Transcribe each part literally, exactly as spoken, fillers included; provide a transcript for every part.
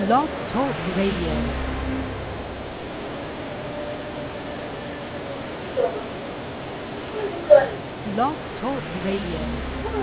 Blog Talk Radio. Blog Talk Radio.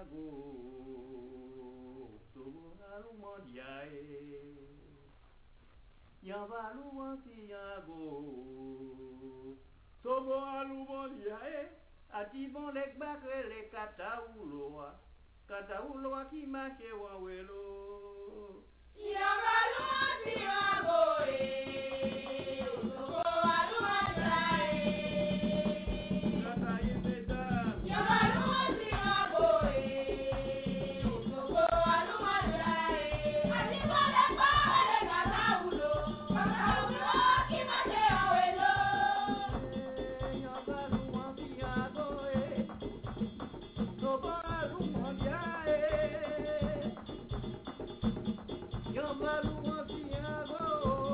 Santiago, Sobo Alumondiae, Yavalu Santiago, Sobo Alumondiae, Atibon lek bakre le Kataouloa, Kataouloa qui marche wawelo. Yavalu Santiago, Sobo Alumondiae. Santiago,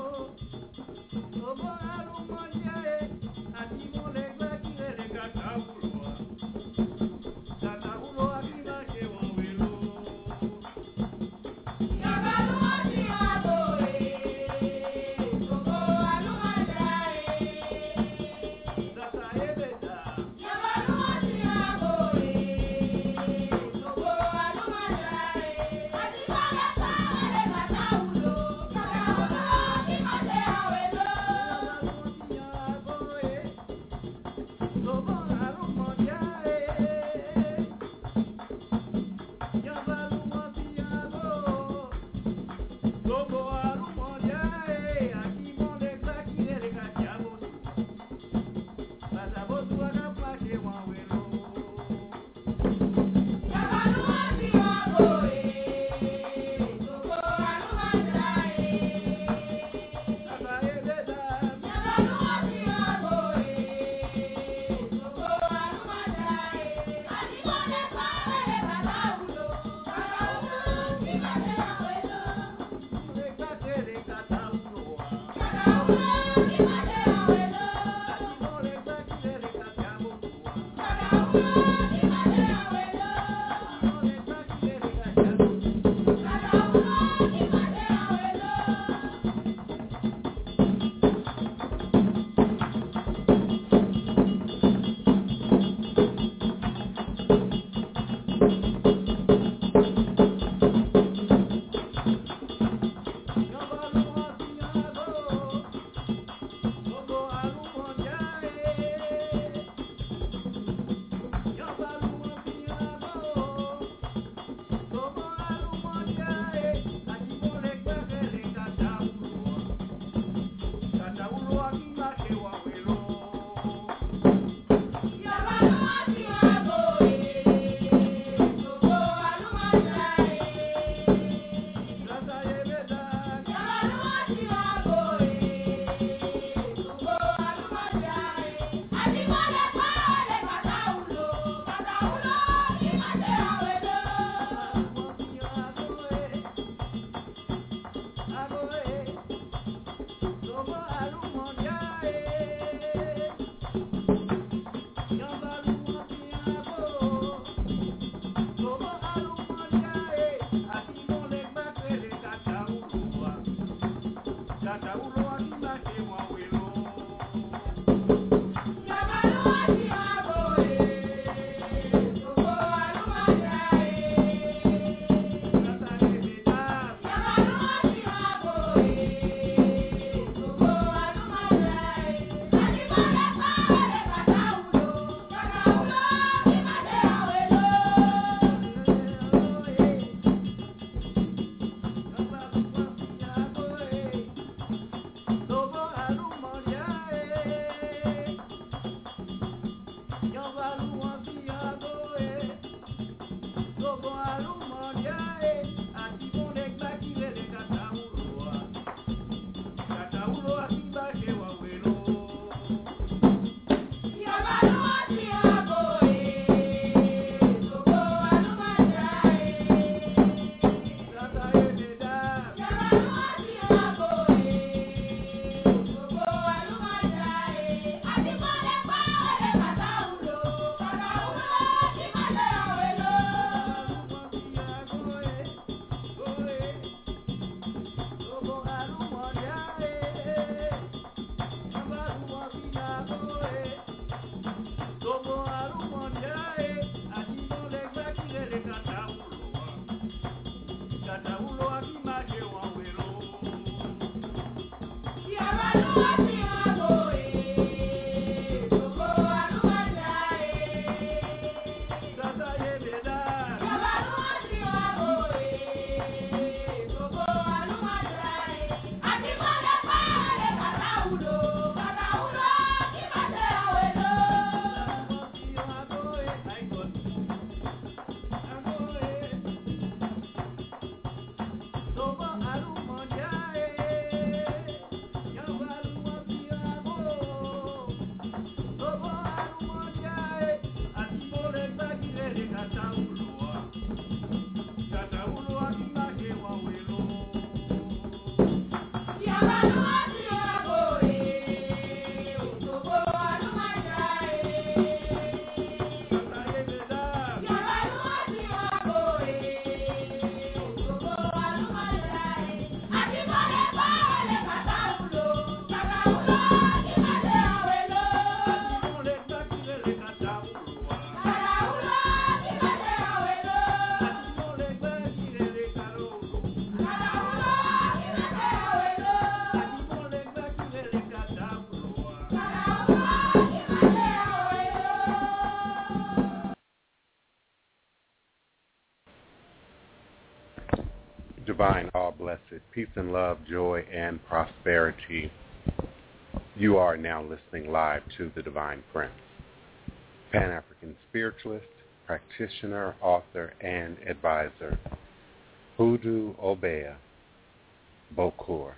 Divine, all blessed, peace and love, joy and prosperity. You are now listening live to the Divine Prince, Pan-African spiritualist, practitioner, author, and advisor, Hoodoo Obeah Bokor,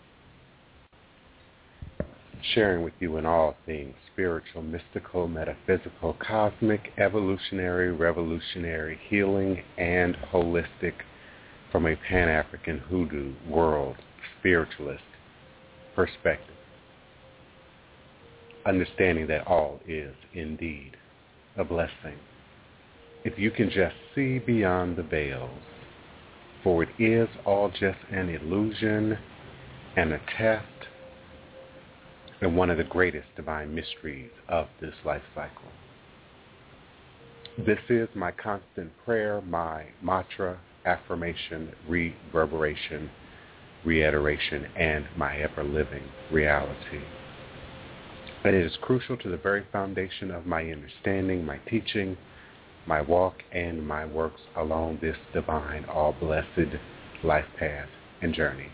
sharing with you in all things spiritual, mystical, metaphysical, cosmic, evolutionary, revolutionary, healing, and holistic from a Pan-African hoodoo world spiritualist perspective, understanding that all is indeed a blessing. If you can just see beyond the veils, for it is all just an illusion and a test and one of the greatest divine mysteries of this life cycle. This is my constant prayer, my mantra, affirmation, reverberation, reiteration, and my ever-living reality. And it is crucial to the very foundation of my understanding, my teaching, my walk, and my works along this divine, all-blessed life path and journey.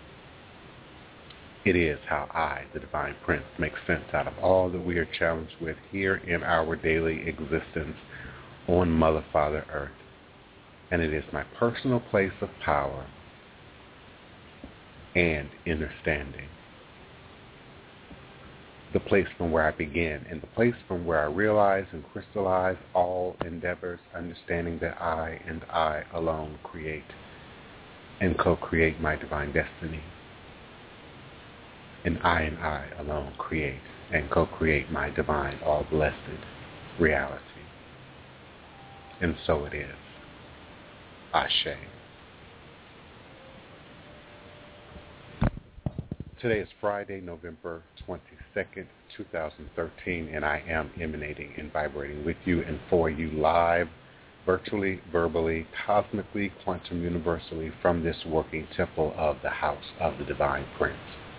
It is how I, the Divine Prince, make sense out of all that we are challenged with here in our daily existence on Mother, Father, Earth. And it is my personal place of power and understanding. The place from where I begin and the place from where I realize and crystallize all endeavors, understanding that I and I alone create and co-create my divine destiny. And I and I alone create and co-create my divine, all-blessed reality. And so it is. Ashe. Today is Friday, November twenty-second, two thousand thirteen, and I am emanating and vibrating with you and for you live, virtually, verbally, cosmically, quantum universally from this working temple of the House of the Divine Prince.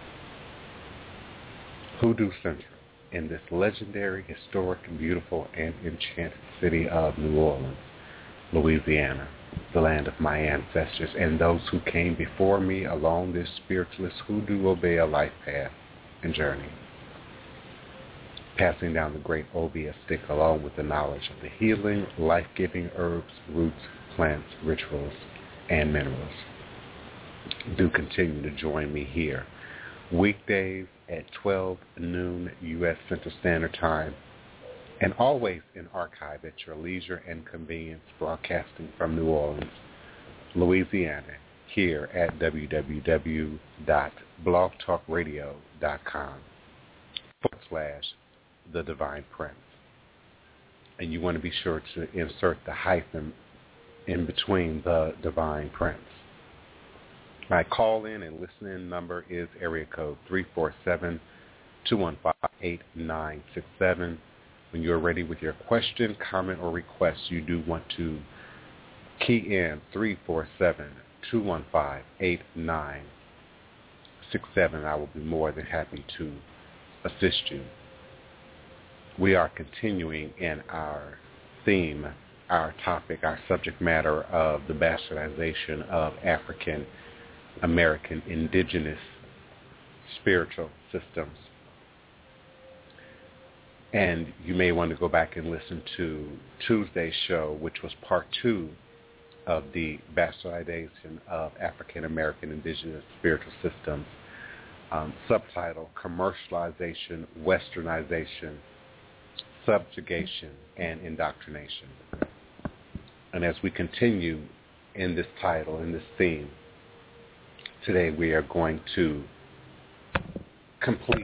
Hoodoo Central in this legendary, historic, beautiful, and enchanted city of New Orleans, Louisiana, the land of my ancestors and those who came before me along this spiritualist Hoodoo Obeah life path and journey, passing down the great Obeah stick along with the knowledge of the healing, life-giving herbs, roots, plants, rituals, and minerals. Do continue to join me here weekdays at twelve noon U S Central Standard Time, and always in archive at your leisure and convenience, broadcasting from New Orleans, Louisiana, here at w w w dot blog talk radio dot com forward slash The Divine Prince. And you want to be sure to insert the hyphen in between The Divine Prince. My call-in and listen-in number is area code three four seven, two one five, eight nine six seven. When you're ready with your question, comment, or request, you do want to key in three four seven, two one five, eight nine six seven, I will be more than happy to assist you. We are continuing in our theme, our topic, our subject matter of the bastardization of African American indigenous spiritual systems. And you may want to go back and listen to Tuesday's show, which was part two of the bastardization of African American indigenous spiritual systems, um, subtitle Commercialization, Westernization, Subjugation, and Indoctrination. And as we continue in this title, in this theme, today we are going to complete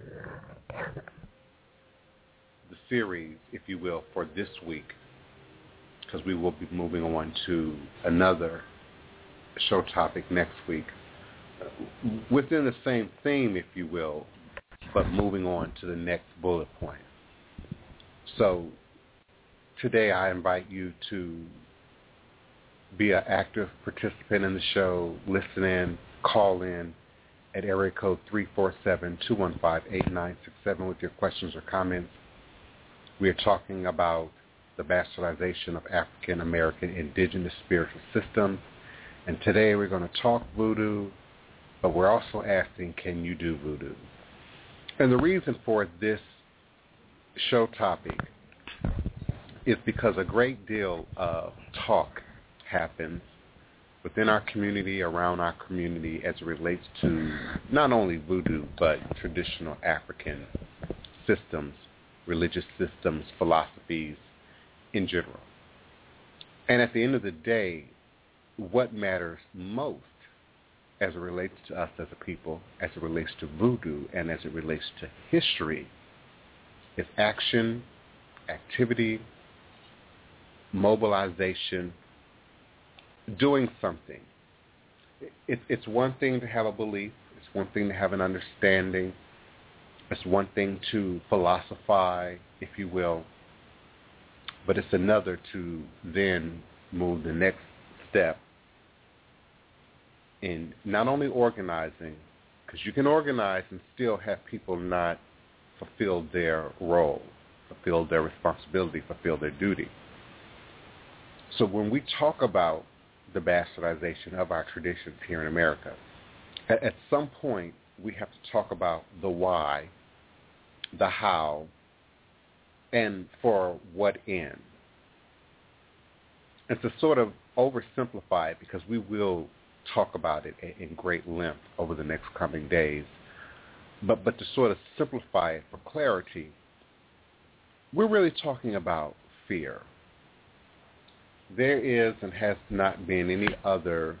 the series, if you will, for this week, because we will be moving on to another show topic next week within the same theme, if you will, but moving on to the next bullet point. So today I invite you to be an active participant in the show, listen in, call in at area code three four seven, two one five, eight nine six seven with your questions or comments. We are talking about the bastardization of African American indigenous spiritual systems. And today we're going to talk voodoo, but we're also asking, can you do voodoo? And the reason for this show topic is because a great deal of talk happens within our community, around our community, as it relates to not only voodoo, but traditional African systems, religious systems, philosophies in general. And at the end of the day, what matters most as it relates to us as a people, as it relates to voodoo, and as it relates to history, is action, activity, mobilization, doing something. It, it's one thing to have a belief. It's one thing to have an understanding. It's one thing to philosophize, if you will. But it's another to then move the next step in not only organizing, because you can organize and still have people not fulfill their role, fulfill their responsibility, fulfill their duty. So when we talk about the bastardization of our traditions here in America, at, at some point we have to talk about the why, the how, and for what end. And to sort of oversimplify it, because we will talk about it in great length over the next coming days, but, but to sort of simplify it for clarity, we're really talking about fear. There is and has not been any other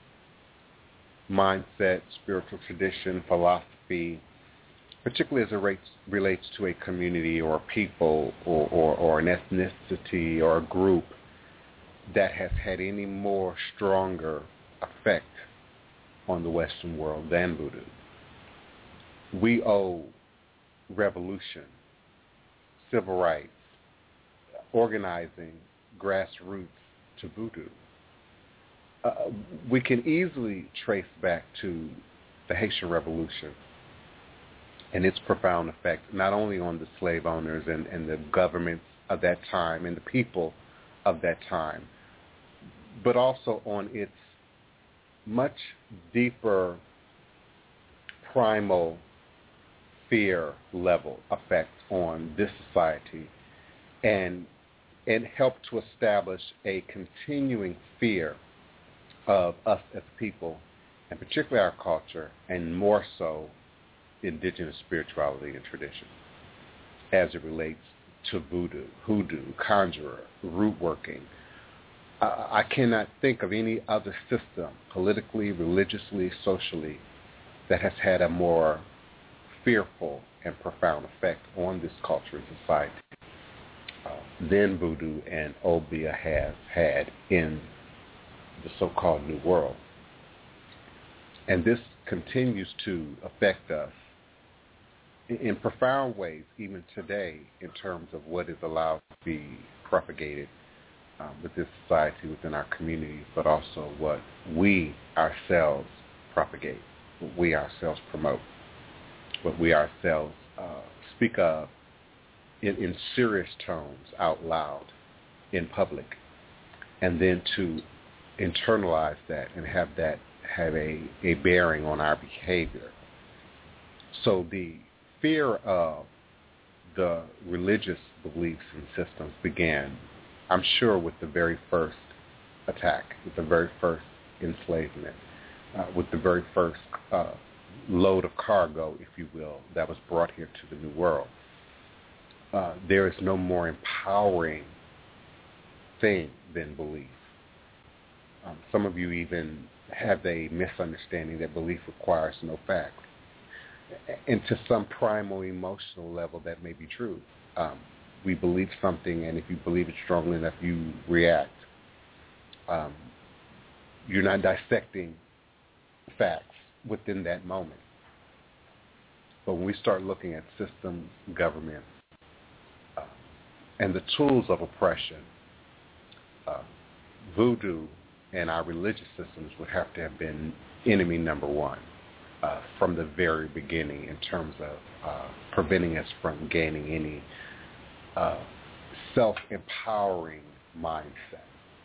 mindset, spiritual tradition, philosophy, particularly as it relates, relates to a community or a people or, or, or an ethnicity or a group that has had any more stronger effect on the Western world than voodoo. We owe revolution, civil rights, organizing, grassroots to voodoo. Uh, we can easily trace back to the Haitian Revolution and its profound effect, not only on the slave owners and, and the governments of that time and the people of that time, but also on its much deeper primal fear level effect on this society, and and help to establish a continuing fear of us as people, and particularly our culture, and more so indigenous spirituality and tradition, as it relates to voodoo, hoodoo, conjurer, root working. I, I cannot think of any other system, politically, religiously, socially, that has had a more fearful and profound effect on this culture and society uh, than voodoo and Obeah has had in the so-called New World. And this continues to affect us in, in profound ways, even today, in terms of what is allowed to be propagated um, within society, within our communities, but also what we ourselves propagate. what we ourselves promote, what we ourselves uh, speak of in, in serious tones out loud in public, and then to internalize that and have that have a, a bearing on our behavior. So the fear of the religious beliefs and systems began, I'm sure, with the very first attack, with the very first enslavement, uh, with the very first uh, load of cargo, if you will, that was brought here to the New World. Uh, there is no more empowering thing than belief. Um, some of you even have a misunderstanding that belief requires no fact. And to some primal emotional level, that may be true. Um, we believe something, and if you believe it strongly enough, you react. Um, you're not dissecting facts within that moment. But when we start looking at systems, government, uh, and the tools of oppression, uh, voodoo and our religious systems would have to have been enemy number one uh, from the very beginning in terms of uh, preventing us from gaining any uh, self-empowering mindset.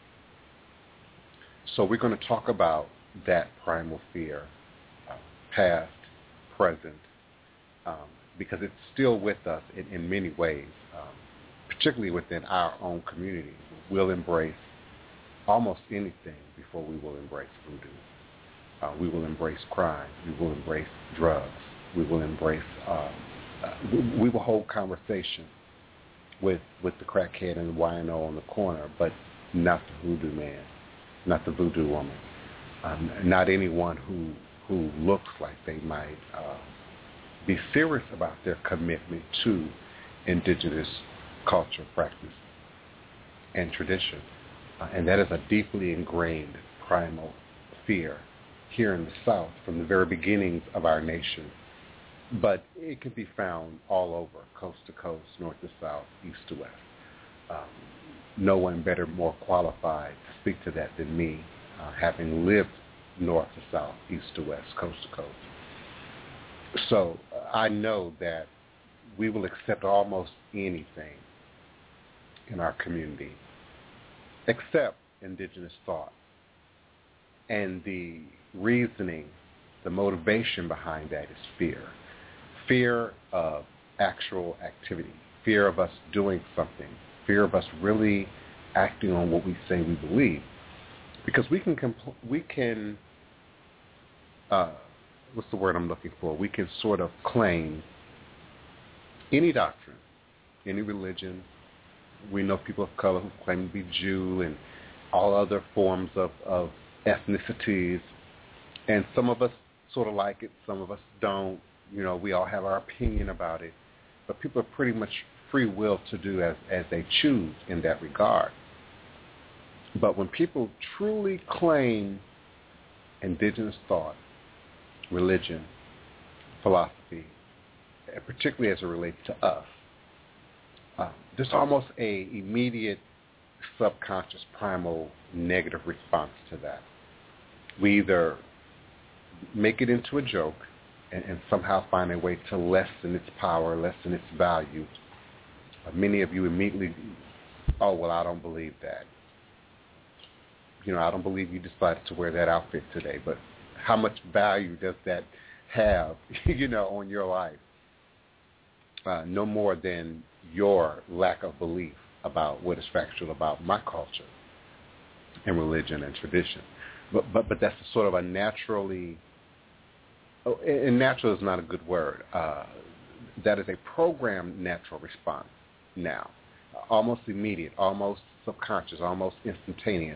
So we're going to talk about that primal fear, uh, past, present, um, because it's still with us in, in many ways, um, particularly within our own community. We'll embrace almost anything before we will embrace voodoo. Uh, we will embrace crime. We will embrace drugs. We will embrace, uh, uh, we, we will hold conversation with with the crackhead and the Y N O on the corner, but not the voodoo man, not the voodoo woman, um, not anyone who who looks like they might uh, be serious about their commitment to indigenous culture, practice, and tradition. Uh, and that is a deeply ingrained primal fear here in the South from the very beginnings of our nation. But it can be found all over, coast to coast, north to south, east to west. Um, no one better, more qualified to speak to that than me, uh, having lived north to south, east to west, coast to coast. So uh, I know that we will accept almost anything in our community except indigenous thought. And the reasoning, the motivation behind that is fear. Fear of actual activity, fear of us doing something, fear of us really acting on what we say we believe. Because we can, compl- we can uh, what's the word I'm looking for? We can sort of claim any doctrine, any religion. We know people of color who claim to be Jew and all other forms of, of ethnicities. And some of us sort of like it, some of us don't. You know, we all have our opinion about it. But people are pretty much free will to do as, as they choose in that regard. But when people truly claim indigenous thought, religion, philosophy, and particularly as it relates to us, uh, there's almost a immediate subconscious primal negative response to that. We either make it into a joke and, and somehow find a way to lessen its power, lessen its value. Uh, many of you immediately, oh, well, I don't believe that. You know, I don't believe you decided to wear that outfit today, but how much value does that have, you know, on your life? Uh, no more than your lack of belief about what is factual about my culture and religion and tradition. But but, but that's sort of a naturally, oh, and natural is not a good word. Uh, that is a programmed natural response now, almost immediate, almost subconscious, almost instantaneous.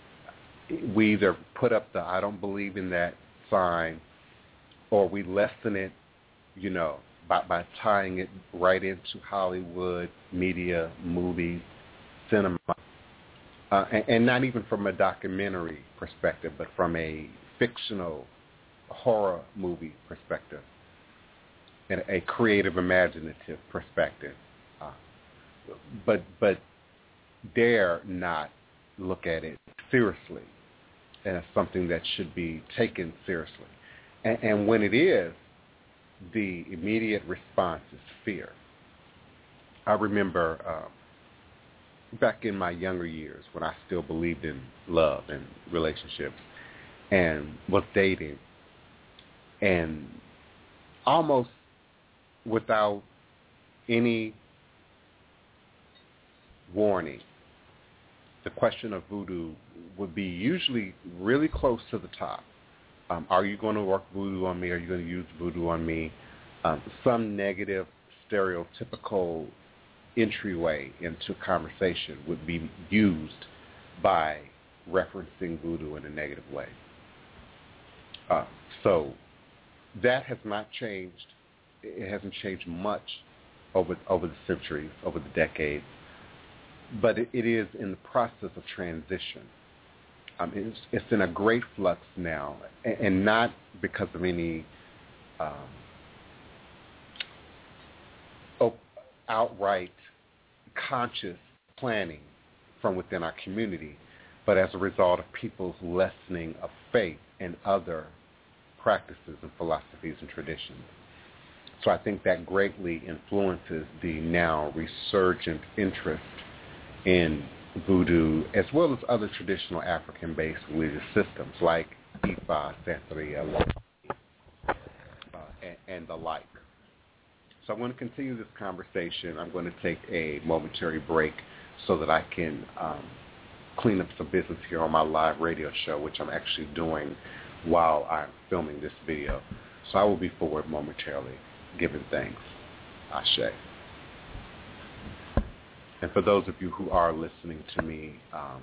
We either put up the I don't believe in that sign, or we lessen it, you know, by, by tying it right into Hollywood, media, movies, cinema, uh, and, and not even from a documentary perspective, but from a fictional horror movie perspective and a creative, imaginative perspective. Uh, but but dare not look at it seriously as something that should be taken seriously. And, and when it is, the immediate response is fear. I remember uh, back in my younger years when I still believed in love and relationships and was dating, and almost without any warning, the question of voodoo would be usually really close to the top. Um, are you going to work voodoo on me? Are you going to use voodoo on me? Um, some negative, stereotypical entryway into conversation would be used by referencing voodoo in a negative way. Uh, so that has not changed. It hasn't changed much over over the centuries, over the decades, but it, it is in the process of transition. Um, it's, it's in a great flux now, and, and not because of any um, op- outright conscious planning from within our community, but as a result of people's lessening of faith in other practices and philosophies and traditions. So I think that greatly influences the now resurgent interest in voodoo, as well as other traditional African-based religious systems like Ifa, Santeria, uh, and, and the like. So I'm going to continue this conversation. I'm going to take a momentary break so that I can um, clean up some business here on my live radio show, which I'm actually doing while I'm filming this video. So I will be forward momentarily, giving thanks. Ashe. And for those of you who are listening to me um,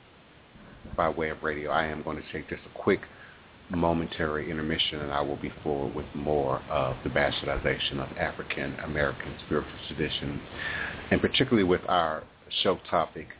by way of radio, I am going to take just a quick momentary intermission, and I will be forward with more of the bastardization of African American spiritual traditions, and particularly with our show topic,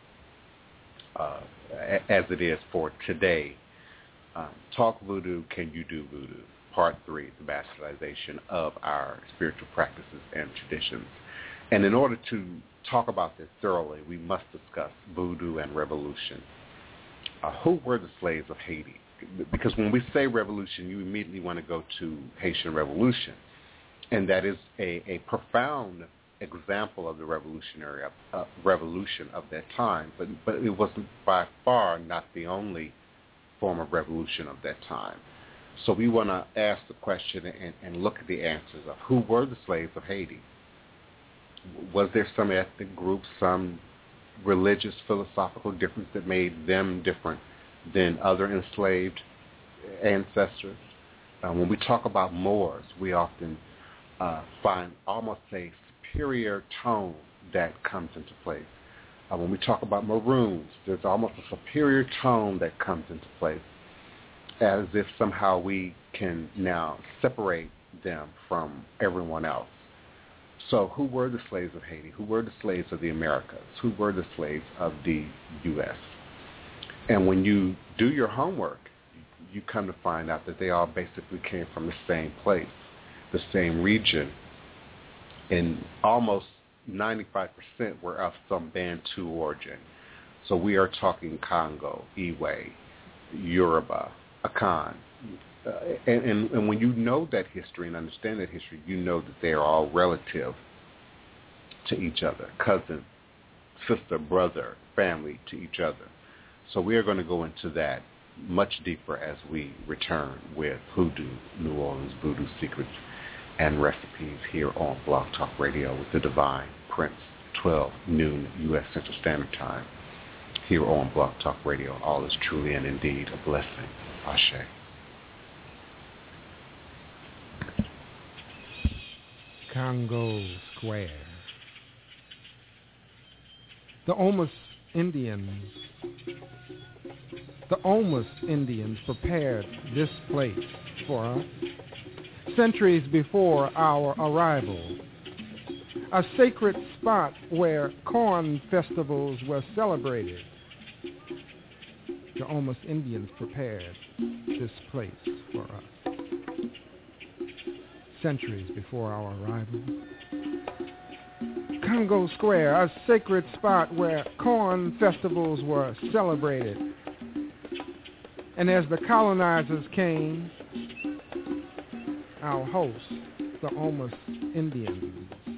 uh, as it is for today, um, Talk Voodoo, Can You Do Voodoo? Part three, the bastardization of our spiritual practices and traditions. And in order to talk about this thoroughly, we must discuss voodoo and revolution. Uh, who were the slaves of Haiti? Because when we say revolution, you immediately want to go to Haitian Revolution. And that is a, a profound example of the revolutionary uh, revolution of that time. But, but it wasn't by far not the only form of revolution of that time. So we want to ask the question and, and look at the answers of who were the slaves of Haiti. Was there some ethnic group, some religious, philosophical difference that made them different than other enslaved ancestors? Uh, when we talk about Moors, we often uh, find almost a superior tone that comes into place. Uh, when we talk about Maroons, there's almost a superior tone that comes into place, as if somehow we can now separate them from everyone else. So who were the slaves of Haiti? Who were the slaves of the Americas? Who were the slaves of the U S? And when you do your homework, you come to find out that they all basically came from the same place, the same region, and almost ninety-five percent were of some Bantu origin. So we are talking Congo, Iwe, Yoruba, Akan. Uh, and, and, and when you know that history and understand that history, you know that they are all relative to each other, cousin, sister, brother, family to each other. So we are going to go into that much deeper as we return with Hoodoo, New Orleans Voodoo Secrets and Recipes here on Blog Talk Radio with the Divine Prince, twelve noon U S Central Standard Time, here on Blog Talk Radio. All is truly and indeed a blessing. Ashe. Congo Square. The Omas Indians, the Omas Indians prepared this place for us centuries before our arrival, a sacred spot where corn festivals were celebrated. The Omas Indians prepared this place for us centuries before our arrival. Congo Square, a sacred spot where corn festivals were celebrated. And as the colonizers came, our hosts, the Omas Indians.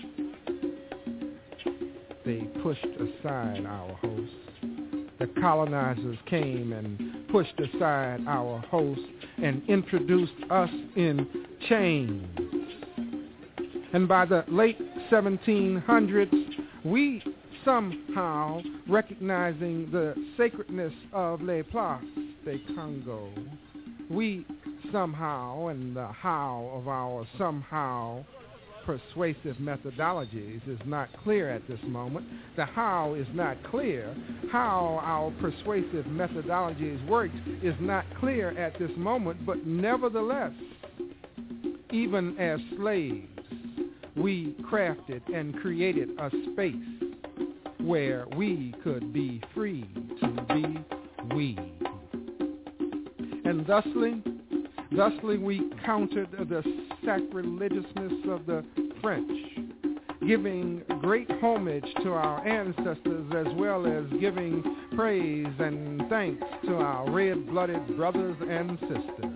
They pushed aside our hosts. The colonizers came and pushed aside our hosts and introduced us in chains. And by the late seventeen hundreds, we somehow, recognizing the sacredness of Les Places de Congo, we somehow, and the how of our somehow persuasive methodologies is not clear at this moment. The how is not clear. How our persuasive methodologies worked is not clear at this moment, but nevertheless, even as slaves, we crafted and created a space where we could be free to be we. And thusly, thusly we countered the sacrilegiousness of the French, giving great homage to our ancestors as well as giving praise and thanks to our red-blooded brothers and sisters.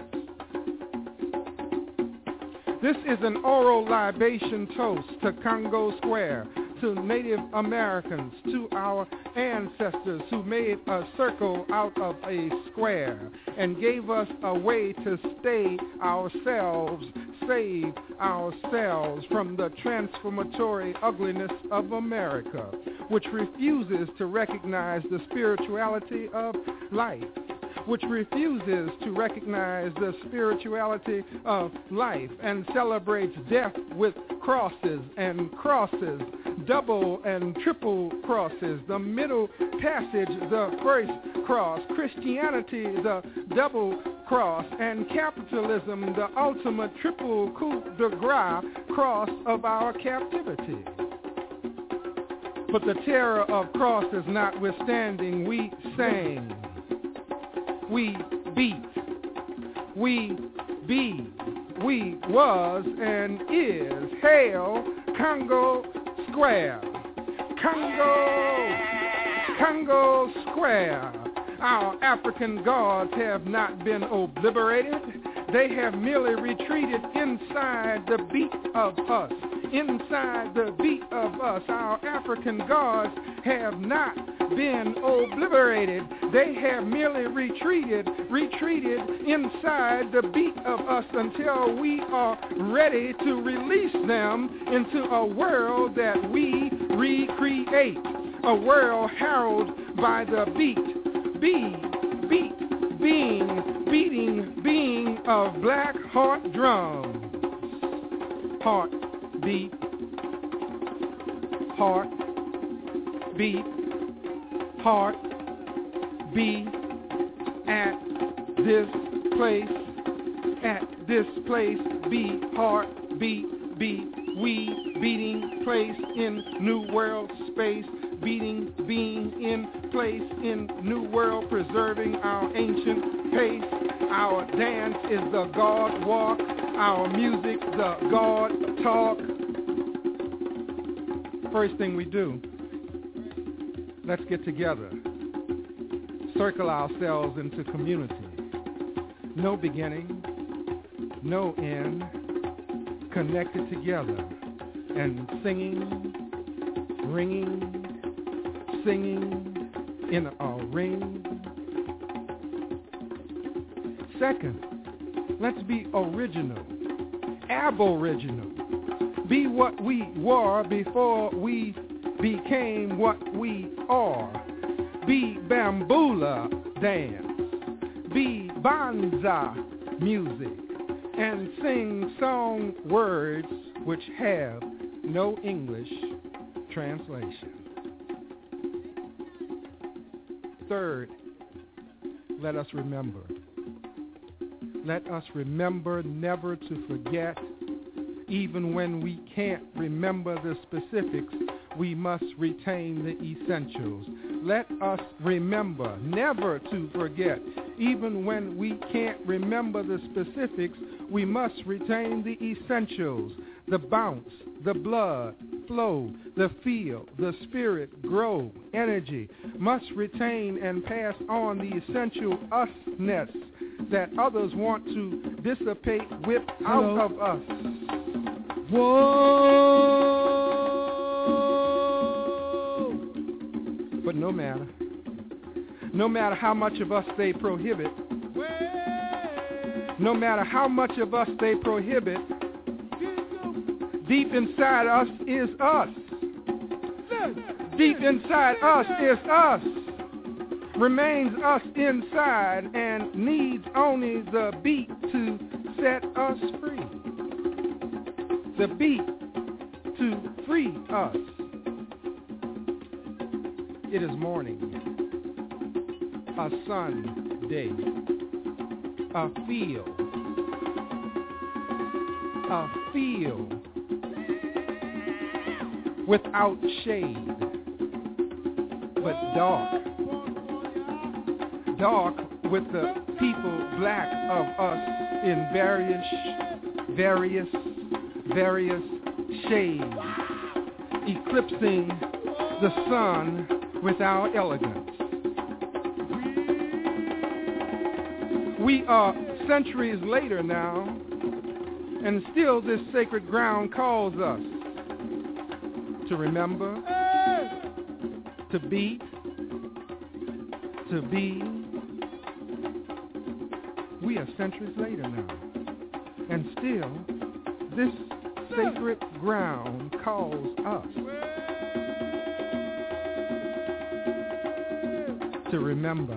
This is an oral libation toast to Congo Square, to Native Americans, to our ancestors who made a circle out of a square and gave us a way to stay ourselves, save ourselves from the transformatory ugliness of America, which refuses to recognize the spirituality of life, which refuses to recognize the spirituality of life and celebrates death with crosses and crosses, double and triple crosses, the middle passage, the first cross, Christianity, the double cross, and capitalism, the ultimate triple coup de grace cross of our captivity. But the terror of crosses notwithstanding, we sang, we beat, we be, we was and is. Hail Congo Square, Congo, Congo Square. Our African gods have not been obliterated. They have merely retreated inside the beat of us. Inside the beat of us, our African gods have not been obliterated. They have merely retreated, retreated inside the beat of us until we are ready to release them into a world that we recreate. A world heralded by the beat, be, beat, being, beating, being of black heart drums. Heart, beat, heart, beat, heart, be at this place, at this place, be, heart, beat, be, we, beating, place in new world space, beating, being in place in new world, preserving our ancient pace. Our dance is the God walk, our music the God talk. First thing we do, let's get together, circle ourselves into community. No beginning, no end, connected together and singing, ringing, singing in a ring. Second, let's be original, aboriginal. Be what we were before we became what we are. Be bamboola dance. Be banza music. And sing song words which have no English translation. Third, let us remember. Let us remember never to forget. Even when we can't remember the specifics, we must retain the essentials. Let us remember never to forget. Even when we can't remember the specifics, we must retain the essentials. The bounce, the blood, flow, the feel, the spirit, grow, energy. Must retain and pass on the essential usness. that others want to dissipate, whip out Hello? of us. Whoa! But no matter, no matter how much of us they prohibit, no matter how much of us they prohibit, deep inside us is us. Deep inside us is us. Remains us inside and needs only the beat to set us free. The beat to free us. It is morning, a Sunday, a field, a field without shade, but dark, dark with the people black of us in various, various, various shades, eclipsing the sun with our elegance. We are centuries later now, and still this sacred ground calls us to remember, to beat, to be. We are centuries later now, and still this sacred ground calls us to remember,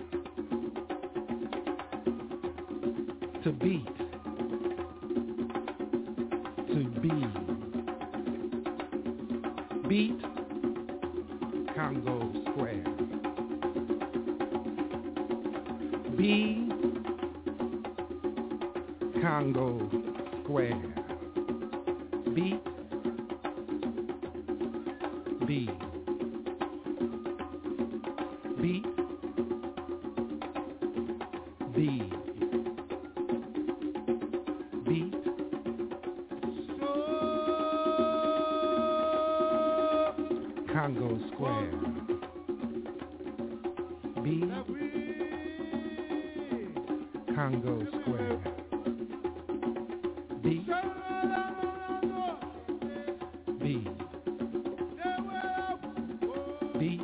to beat, to be. Beat Congo Square. Be Congo Square. Beat, be. Beat, be. Beat, Congo Square. Be Congo Square. Be Be Be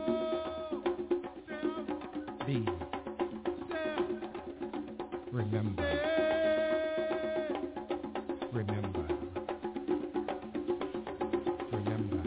Be Remember. Remember. Remember.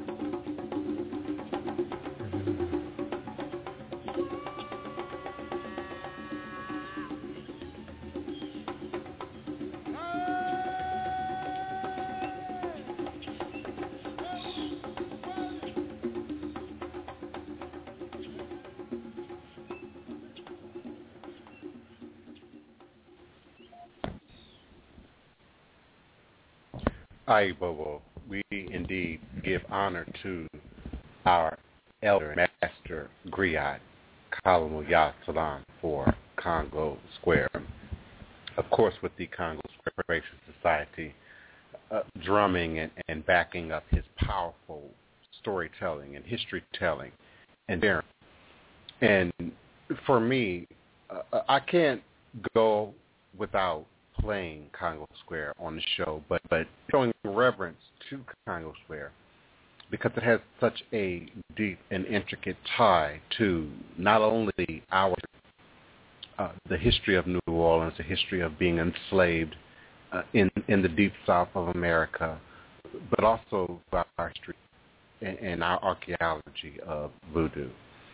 Aye, Bobo, we indeed give honor to our elder master griot, Kalamu Ya Salam, for Congo Square. Of course, with the Congo Square Preparation Society uh, drumming and, and backing up his powerful storytelling and history telling and sharing. And for me, uh, I can't go without playing Congo Square on the show, but, but showing reverence to Congo Square because it has such a deep and intricate tie to not only our uh, the history of New Orleans, the history of being enslaved uh, in in the deep South of America, but also our history and, and our archaeology of voodoo.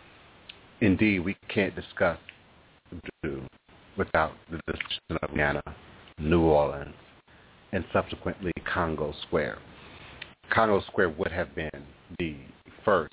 Indeed, we can't discuss voodoo without the discussion of Guyana, New Orleans, and subsequently Congo Square. Congo Square would have been the first,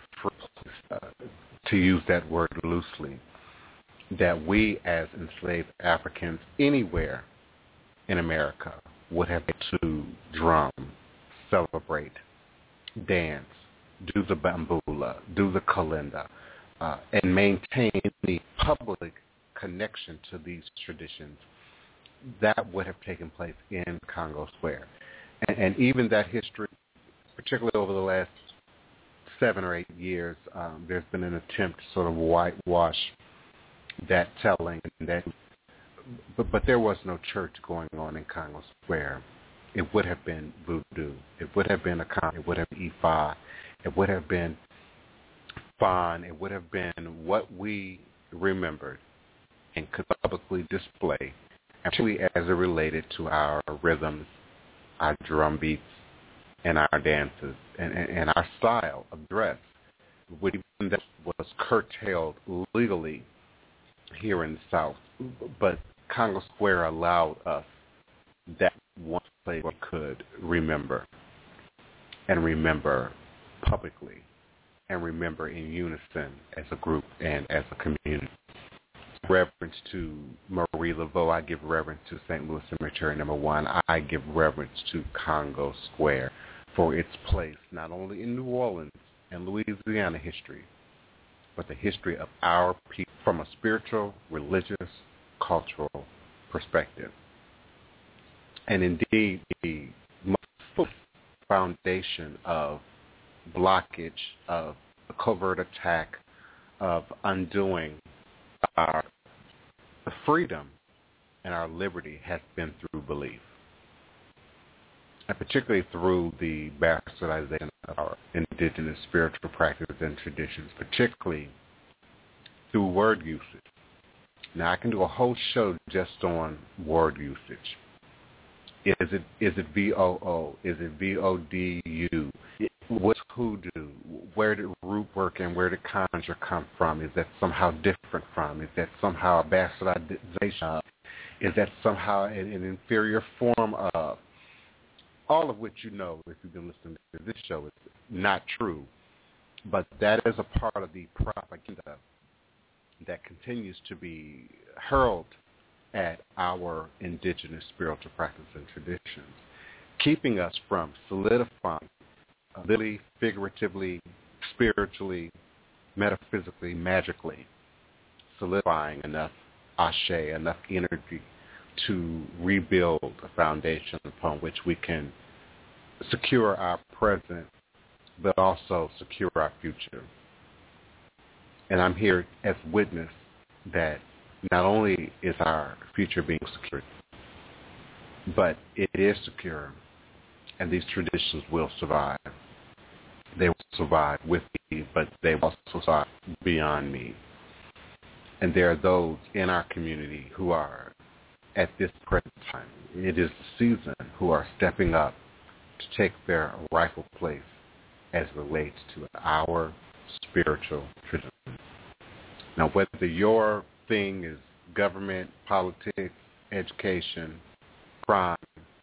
uh, to use that word loosely, that we as enslaved Africans anywhere in America would have to drum, celebrate, dance, do the bambula, do the kalinda, uh, and maintain the public connection to these traditions. That would have taken place in Congo Square. And, and even that history, particularly over the last seven or eight years, um, there's been an attempt to sort of whitewash that telling that, but, but there was no church going on in Congo Square. It would have been voodoo. It would have been a con. It would have been Ifa. It would have been Fon. It would have been what we remembered and could publicly display, actually as it related to our rhythms, our drum beats, and our dances, and, and, and our style of dress, which that was curtailed legally here in the South. But Congo Square allowed us that one place we could remember, and remember publicly, and remember in unison as a group and as a community. Reverence to Marie Laveau. I give reverence to Saint Louis Cemetery Number One. I give reverence to Congo Square for its place not only in New Orleans and Louisiana history, but the history of our people from a spiritual, religious, cultural perspective. And indeed, the most foundation of blockage, of a covert attack, of undoing our freedom and our liberty has been through belief, and particularly through the bastardization of our indigenous spiritual practices and traditions, particularly through word usage. Now, I can do a whole show just on word usage. Is it is it V O O? Is it V O D U? What's hoodoo? Where did root work and where did conjure come from? Is that somehow different from? Is that somehow a bastardization? Is that somehow an, an inferior form of? All of which you know, if you've been listening to this show, is not true. But that is a part of the propaganda that continues to be hurled at our indigenous spiritual practices and traditions, keeping us from solidifying, uh, literally, figuratively, spiritually, metaphysically, magically, solidifying enough ashe, enough energy to rebuild a foundation upon which we can secure our present, but also secure our future. And I'm here as witness that not only is our future being secured, but it is secure, and these traditions will survive. They will survive with me, but they will also survive beyond me. And there are those in our community who are, at this present time, it is the season, who are stepping up to take their rightful place as it relates to our spiritual tradition. Now, whether your thing is government, politics, education, crime,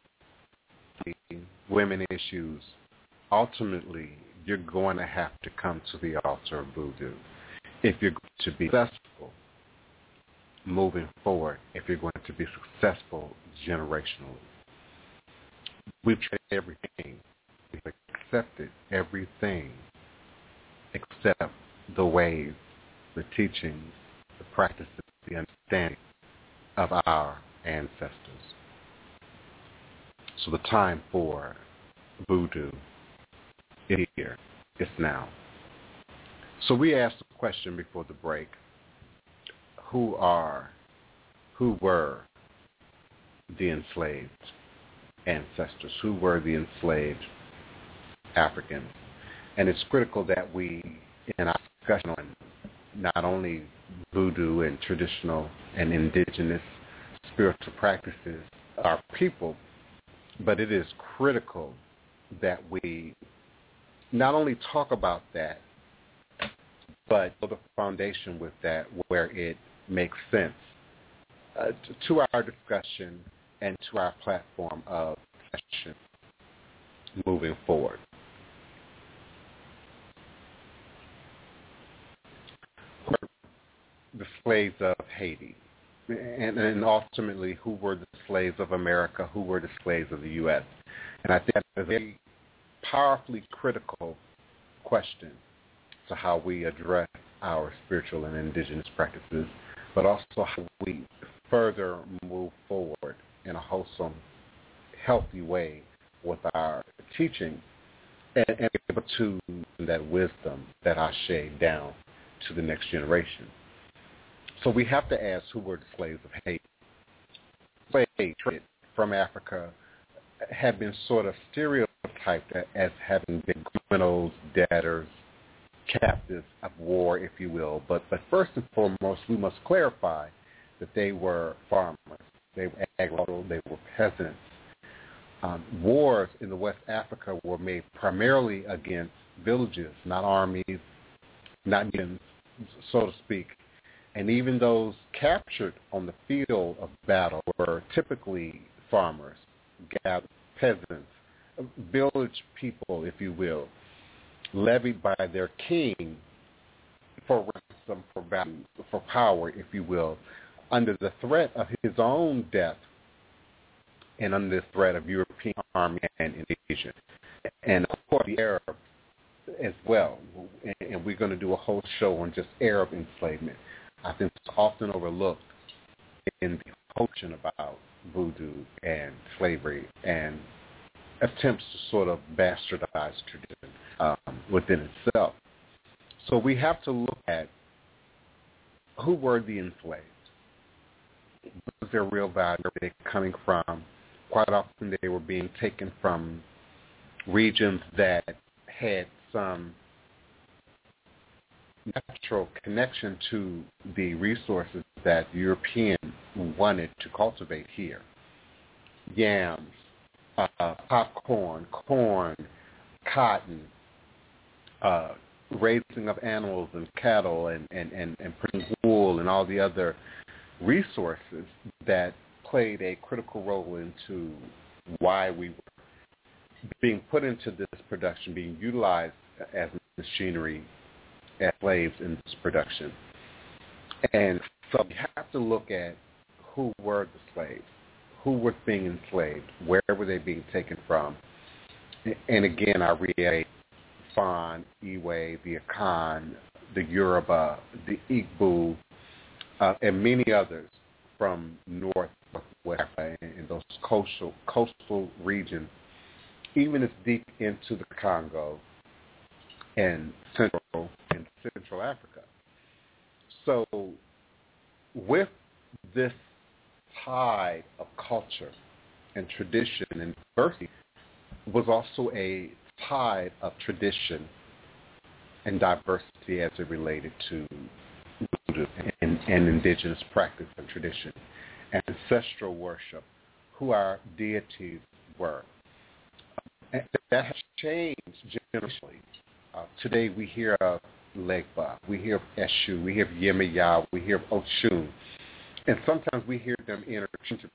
women issues, ultimately you're going to have to come to the altar of voodoo if you're going to be successful moving forward, if you're going to be successful generationally. We've tried everything. We've accepted everything except the ways, the teachings, the practices, the understanding of our ancestors. So the time for voodoo is here. It's now. So we asked the question before the break, who are, who were the enslaved ancestors? Who were the enslaved Africans? And it's critical that we, in our discussion on not only voodoo and traditional and indigenous spiritual practices of our people, but it is critical that we not only talk about that, but build a foundation with that where it makes sense uh, to, to our discussion and to our platform of discussion moving forward. The slaves of Haiti, and, and ultimately who were the slaves of America, who were the slaves of the U S And I think that's a very powerfully critical question to how we address our spiritual and indigenous practices, but also how we further move forward in a wholesome, healthy way with our teaching and, and be able to that wisdom, that ashe down to the next generation. So we have to ask, who were the slaves of Haiti? Slaves traded from Africa have been sort of stereotyped as having been criminals, debtors, captives of war, if you will. But but first and foremost, we must clarify that they were farmers. They were agricultural. They were peasants. Um, wars in the West Africa were made primarily against villages, not armies, not nations, so to speak. And even those captured on the field of battle were typically farmers, gathered peasants, village people, if you will, levied by their king for ransom, for value, for power, if you will, under the threat of his own death and under the threat of European army and invasion. And of course the Arabs as well. And we're going to do a whole show on just Arab enslavement. I think it's often overlooked in the discussion about voodoo and slavery and attempts to sort of bastardize tradition um, within itself. So we have to look at who were the enslaved. What was their real value? Where were they coming from? Quite often they were being taken from regions that had some natural connection to the resources that Europeans wanted to cultivate here. Yams, uh, popcorn, corn, cotton, uh, raising of animals and cattle and, and, and, and putting wool and all the other resources that played a critical role into why we were being put into this production, being utilized as machinery, as slaves in this production. And so we have to look at who were the slaves, who was being enslaved, where were they being taken from. And again, I reiterate, Fon, Iwe, the Akan, the Yoruba, the Igbo, uh, and many others from North, West Africa and those coastal, coastal regions, even as deep into the Congo and Central and Central Africa. So with this tide of culture and tradition and diversity was also a tide of tradition and diversity as it related to voodoo and, and indigenous practice and tradition, ancestral worship, who our deities were. And that has changed generationally. Uh, today we hear of Legba, we hear of Eshu, we hear of Yemaya, we hear of Oshun, and sometimes we hear them interchangeably.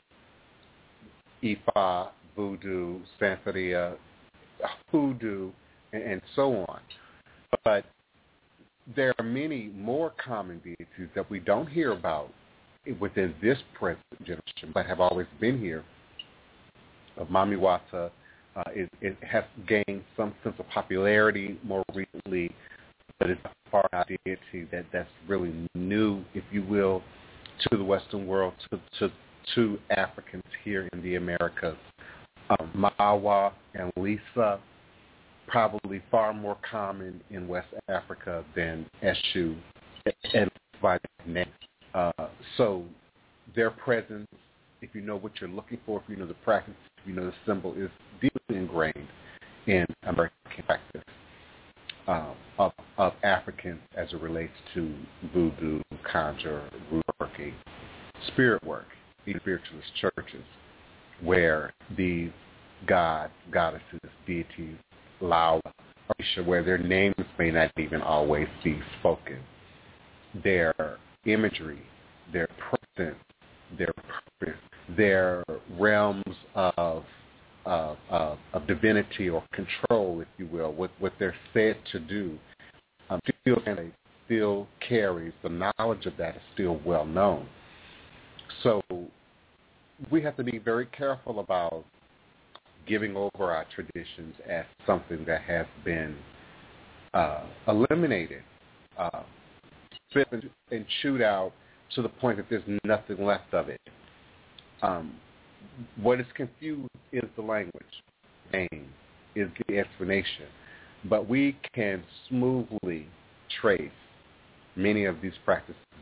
Ifa, Voodoo, Santeria, Hoodoo, and, and so on. But there are many more common deities that we don't hear about within this present generation, but have always been here. Of Mami Wata, uh, it, it has gained some sense of popularity more recently, but it's a far out deity that, that's really new, if you will, to the Western world, to to, to Africans here in the Americas. Um, Mawa and Lisa, probably far more common in West Africa than Eshu and by name. Uh, so their presence, if you know what you're looking for, if you know the practice, if you know the symbol, is deeply ingrained in American practice uh, of, of Africans as it relates to voodoo, conjure, root working, spirit work, these spiritualist churches, where these gods, goddesses, deities, Lao, where their names may not even always be spoken, their imagery, their presence, their purpose, their realms of, of, of, of divinity or control, if you will, what, what they're said to do, um, still, still carries, the knowledge of that is still well known. So we have to be very careful about giving over our traditions as something that has been uh, eliminated, uh, spit and chewed out to the point that there's nothing left of it. Um, what is confused is the language, name, is the explanation. But we can smoothly trace many of these practices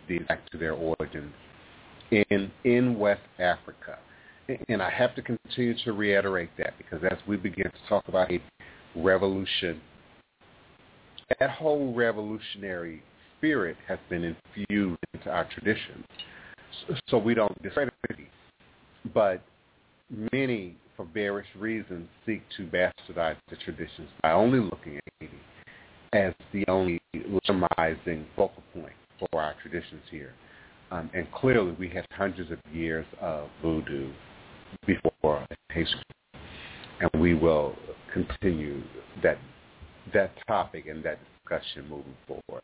dates back to their origins in in West Africa. And I have to continue to reiterate that, because as we begin to talk about a revolution, that whole revolutionary spirit has been infused into our traditions. So we don't discredit it. But many, for various reasons, seek to bastardize the traditions by only looking at Haiti as the only legitimizing focal point for our traditions here. Um, and clearly we had hundreds of years of voodoo before Haiti, and we will continue that that topic and that discussion moving forward.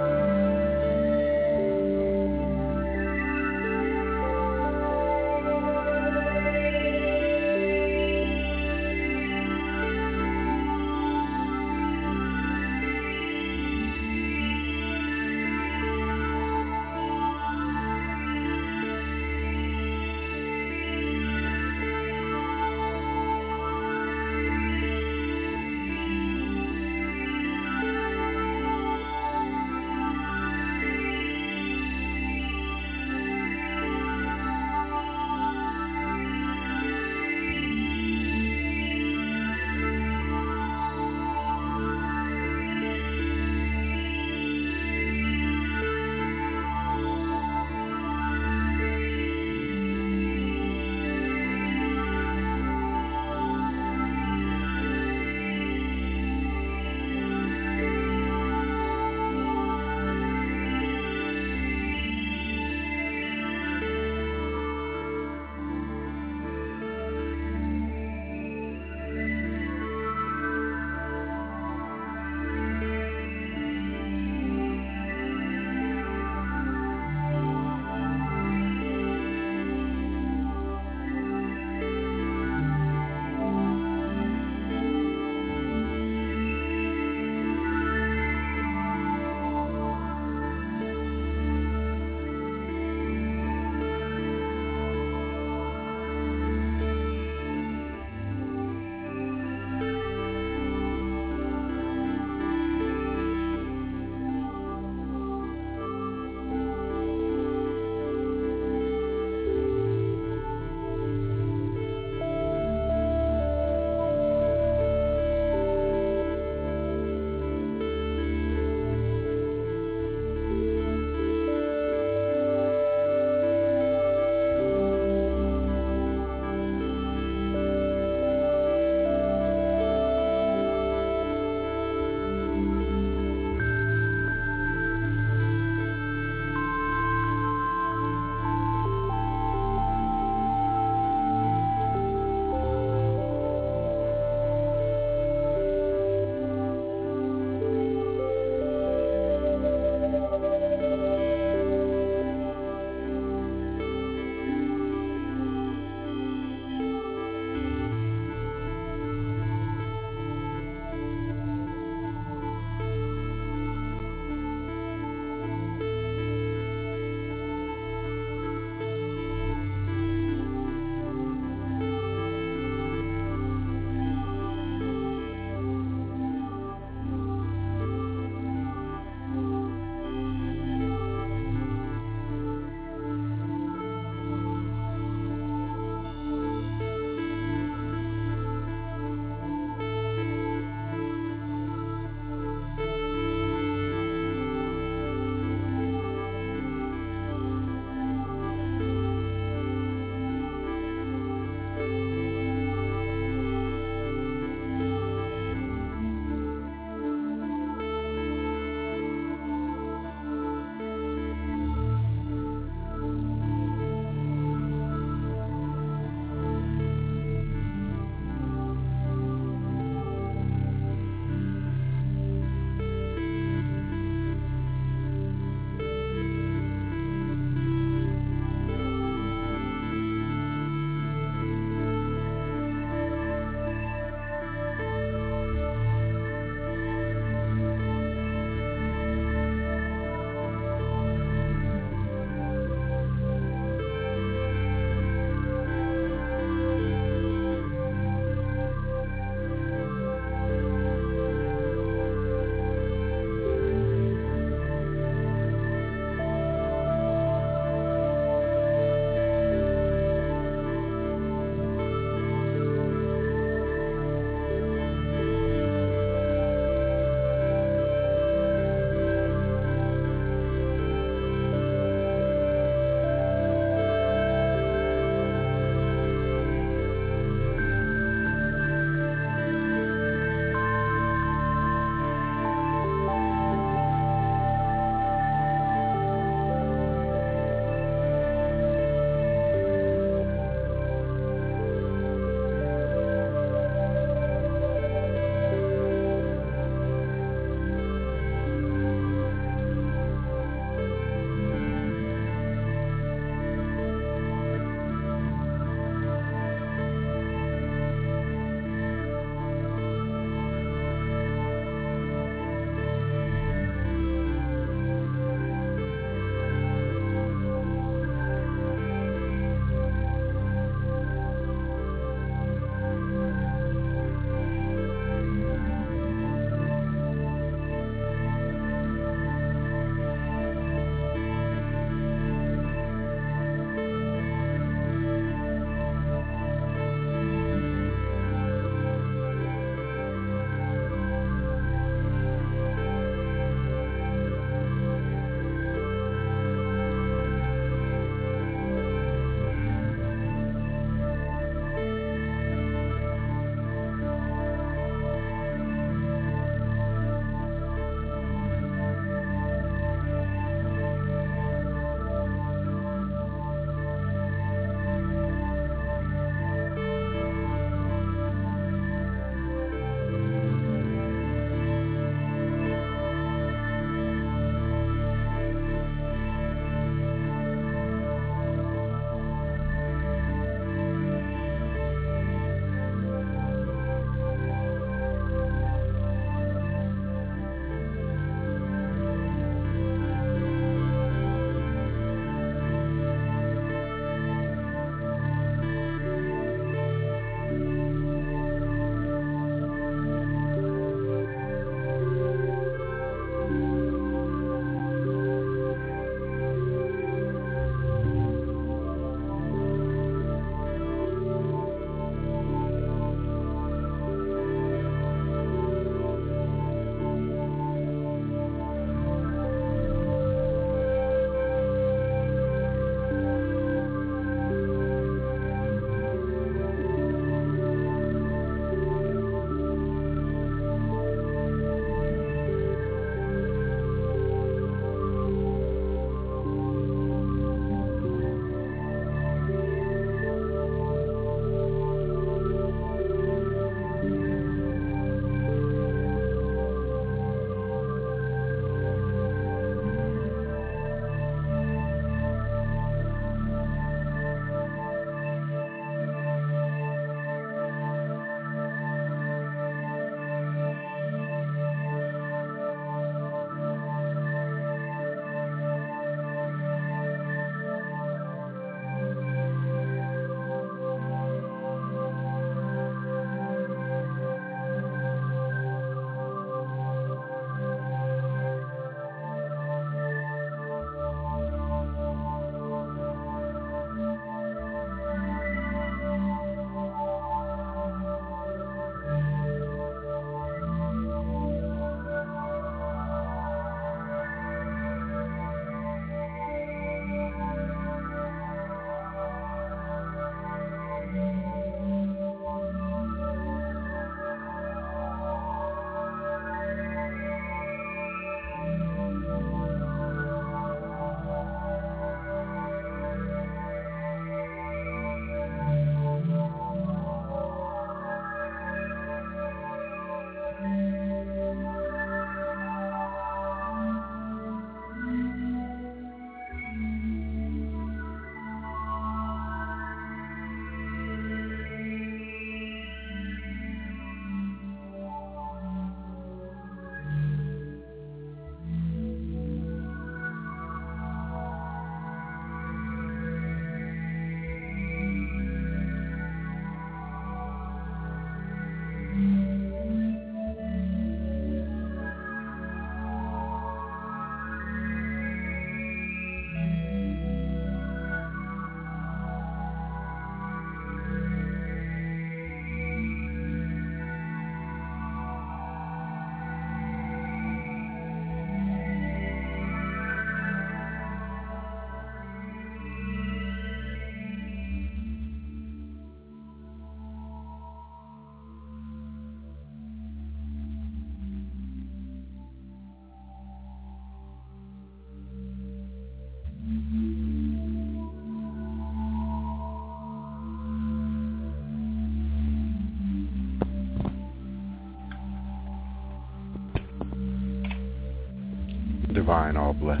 divine all blessed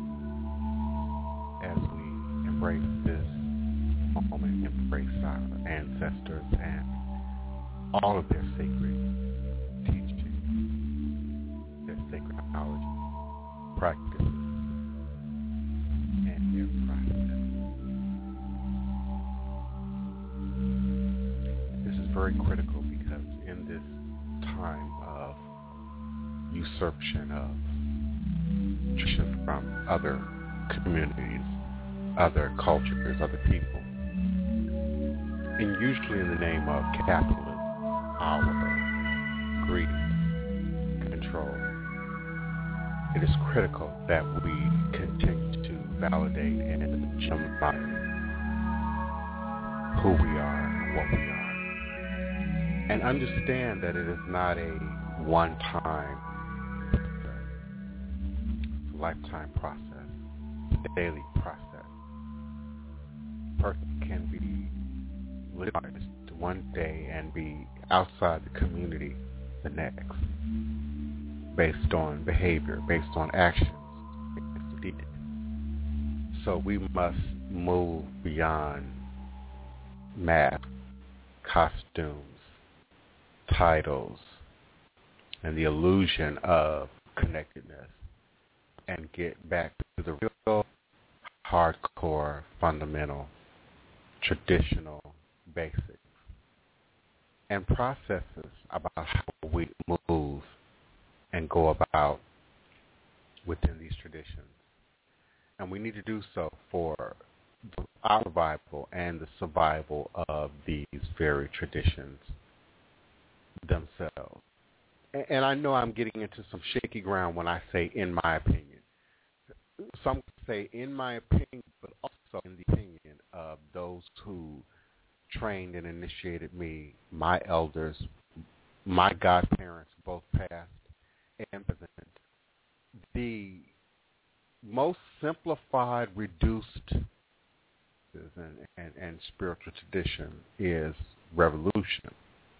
as we embrace this moment, embrace our ancestors and all of their sacred teachings, their sacred knowledge, practices, and their process. This is very critical because in this time of usurpation of tradition from other communities, other cultures, other people, and usually in the name of capitalism, power, greed, control, it is critical that we continue to validate and legitimize who we are and what we are, and understand that it is not a one-time, lifetime process, daily process. A person can be legalized one day and be outside the community the next, based on behavior, based on actions. So we must move beyond masks, costumes, titles, and the illusion of connectedness, and get back to the real hardcore, fundamental, traditional basics and processes about how we move and go about within these traditions. And we need to do so for our survival and the survival of these very traditions themselves. And I know I'm getting into some shaky ground when I say in my opinion. Some say in my opinion, but also in the opinion of those who trained and initiated me, my elders, my godparents, both past and present. The most simplified, reduced and, and, and spiritual tradition is revolution.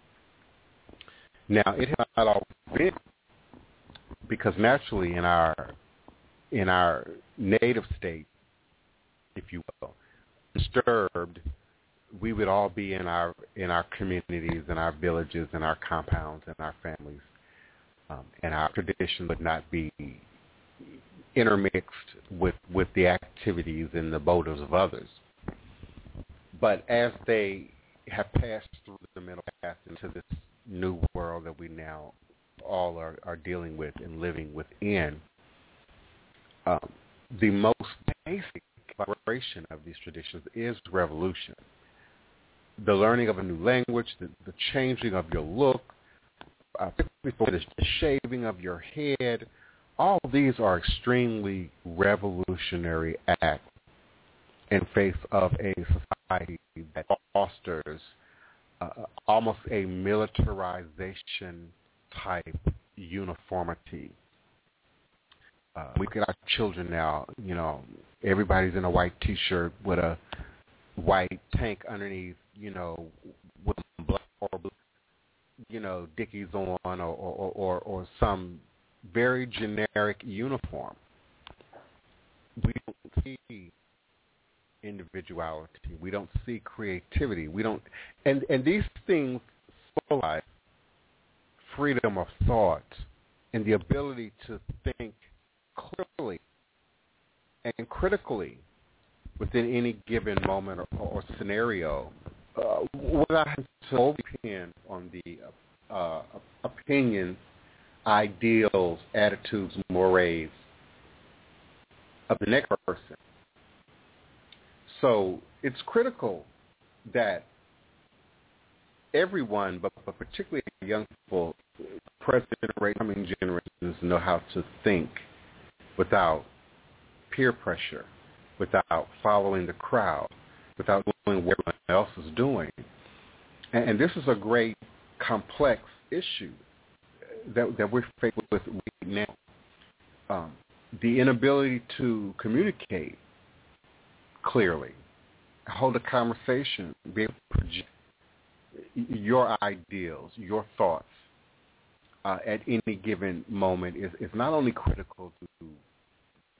Now, it has not always been, because naturally in our in our native state, if you will, disturbed, we would all be in our in our communities, in our villages, in our compounds, in our families, um, and our tradition would not be intermixed with with the activities and the motives of others. But as they have passed through the middle path into this new world that we now all are, are dealing with and living within, um, the most basic vibration of these traditions is revolution. The learning of a new language, the, the changing of your look, uh, the shaving of your head, all of these are extremely revolutionary acts in face of a society that fosters uh, almost a militarization type uniformity. Uh, we look at our children now, you know, everybody's in a white T-shirt with a white tank underneath, you know, with black or blue, you know, Dickies on or, or, or, or some very generic uniform. We don't see individuality. We don't see creativity. We don't, and, and these things symbolize freedom of thought and the ability to think clearly and critically within any given moment or, or scenario, uh, without having to depend on the uh, opinions, ideals, attitudes, mores of the next person. So it's critical that everyone, but, but particularly young people, present generation, coming generations, know how to think without peer pressure, without following the crowd, without doing what everyone else is doing. And, and this is a great, complex issue that, that we're faced with right now. Um, the inability to communicate clearly, hold a conversation, be able to project your ideals, your thoughts uh, at any given moment is, is not only critical to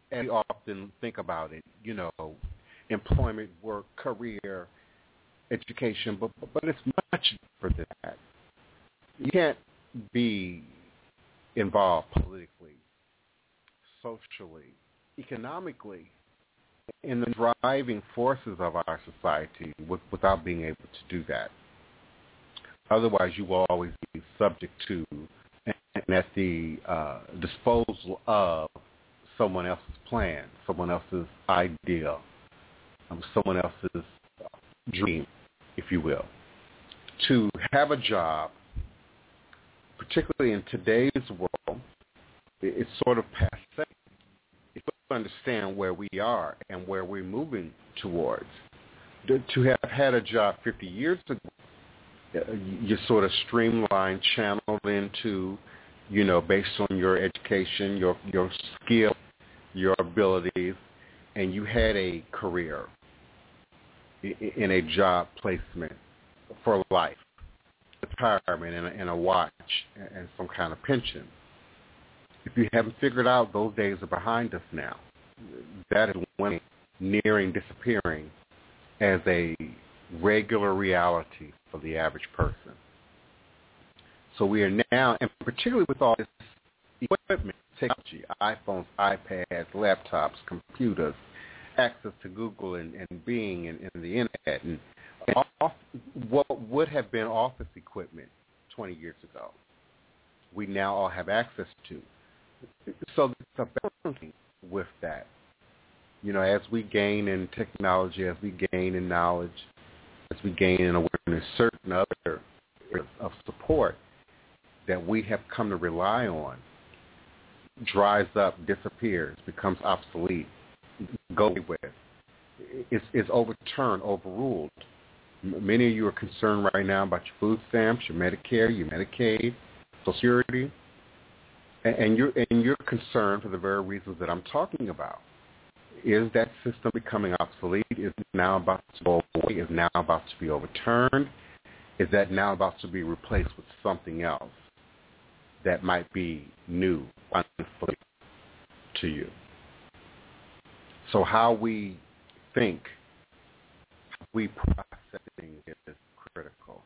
as we often think about it, you know, employment, work, career, education, but but it's much deeper than that. You can't be involved politically, socially, economically, in the driving forces of our society with, without being able to do that. Otherwise, you will always be subject to and at the uh, disposal of someone else's plan, someone else's idea, um, someone else's dream, if you will. To have a job, particularly in today's world, it's sort of passé. If you understand where we are and where we're moving towards, to have had a job fifty years ago, you're sort of streamlined, channeled into, you know, based on your education, your your skill, your abilities, and you had a career in a job placement for life, retirement, and a, and a watch, and some kind of pension. If you haven't figured out, those days are behind us now. That is when nearing disappearing as a regular reality for the average person. So we are now, and particularly with all this equipment, technology, iPhones, iPads, laptops, computers, access to Google and, and Bing and, and the internet, and off, what would have been office equipment twenty years ago, we now all have access to. So there's a balancing with that. You know, as we gain in technology, as we gain in knowledge, as we gain in awareness, certain other areas of support that we have come to rely on dries up, disappears, becomes obsolete, goes with, is, is overturned, overruled. Many of you are concerned right now about your food stamps, your Medicare, your Medicaid, Social Security, and, and you're and you're concerned for the very reasons that I'm talking about. Is that system becoming obsolete? Is it now about to go away? Is it now about to be overturned? Is that now about to be replaced with something else that might be new, unfamiliar to you? So how we think, how we process things is critical.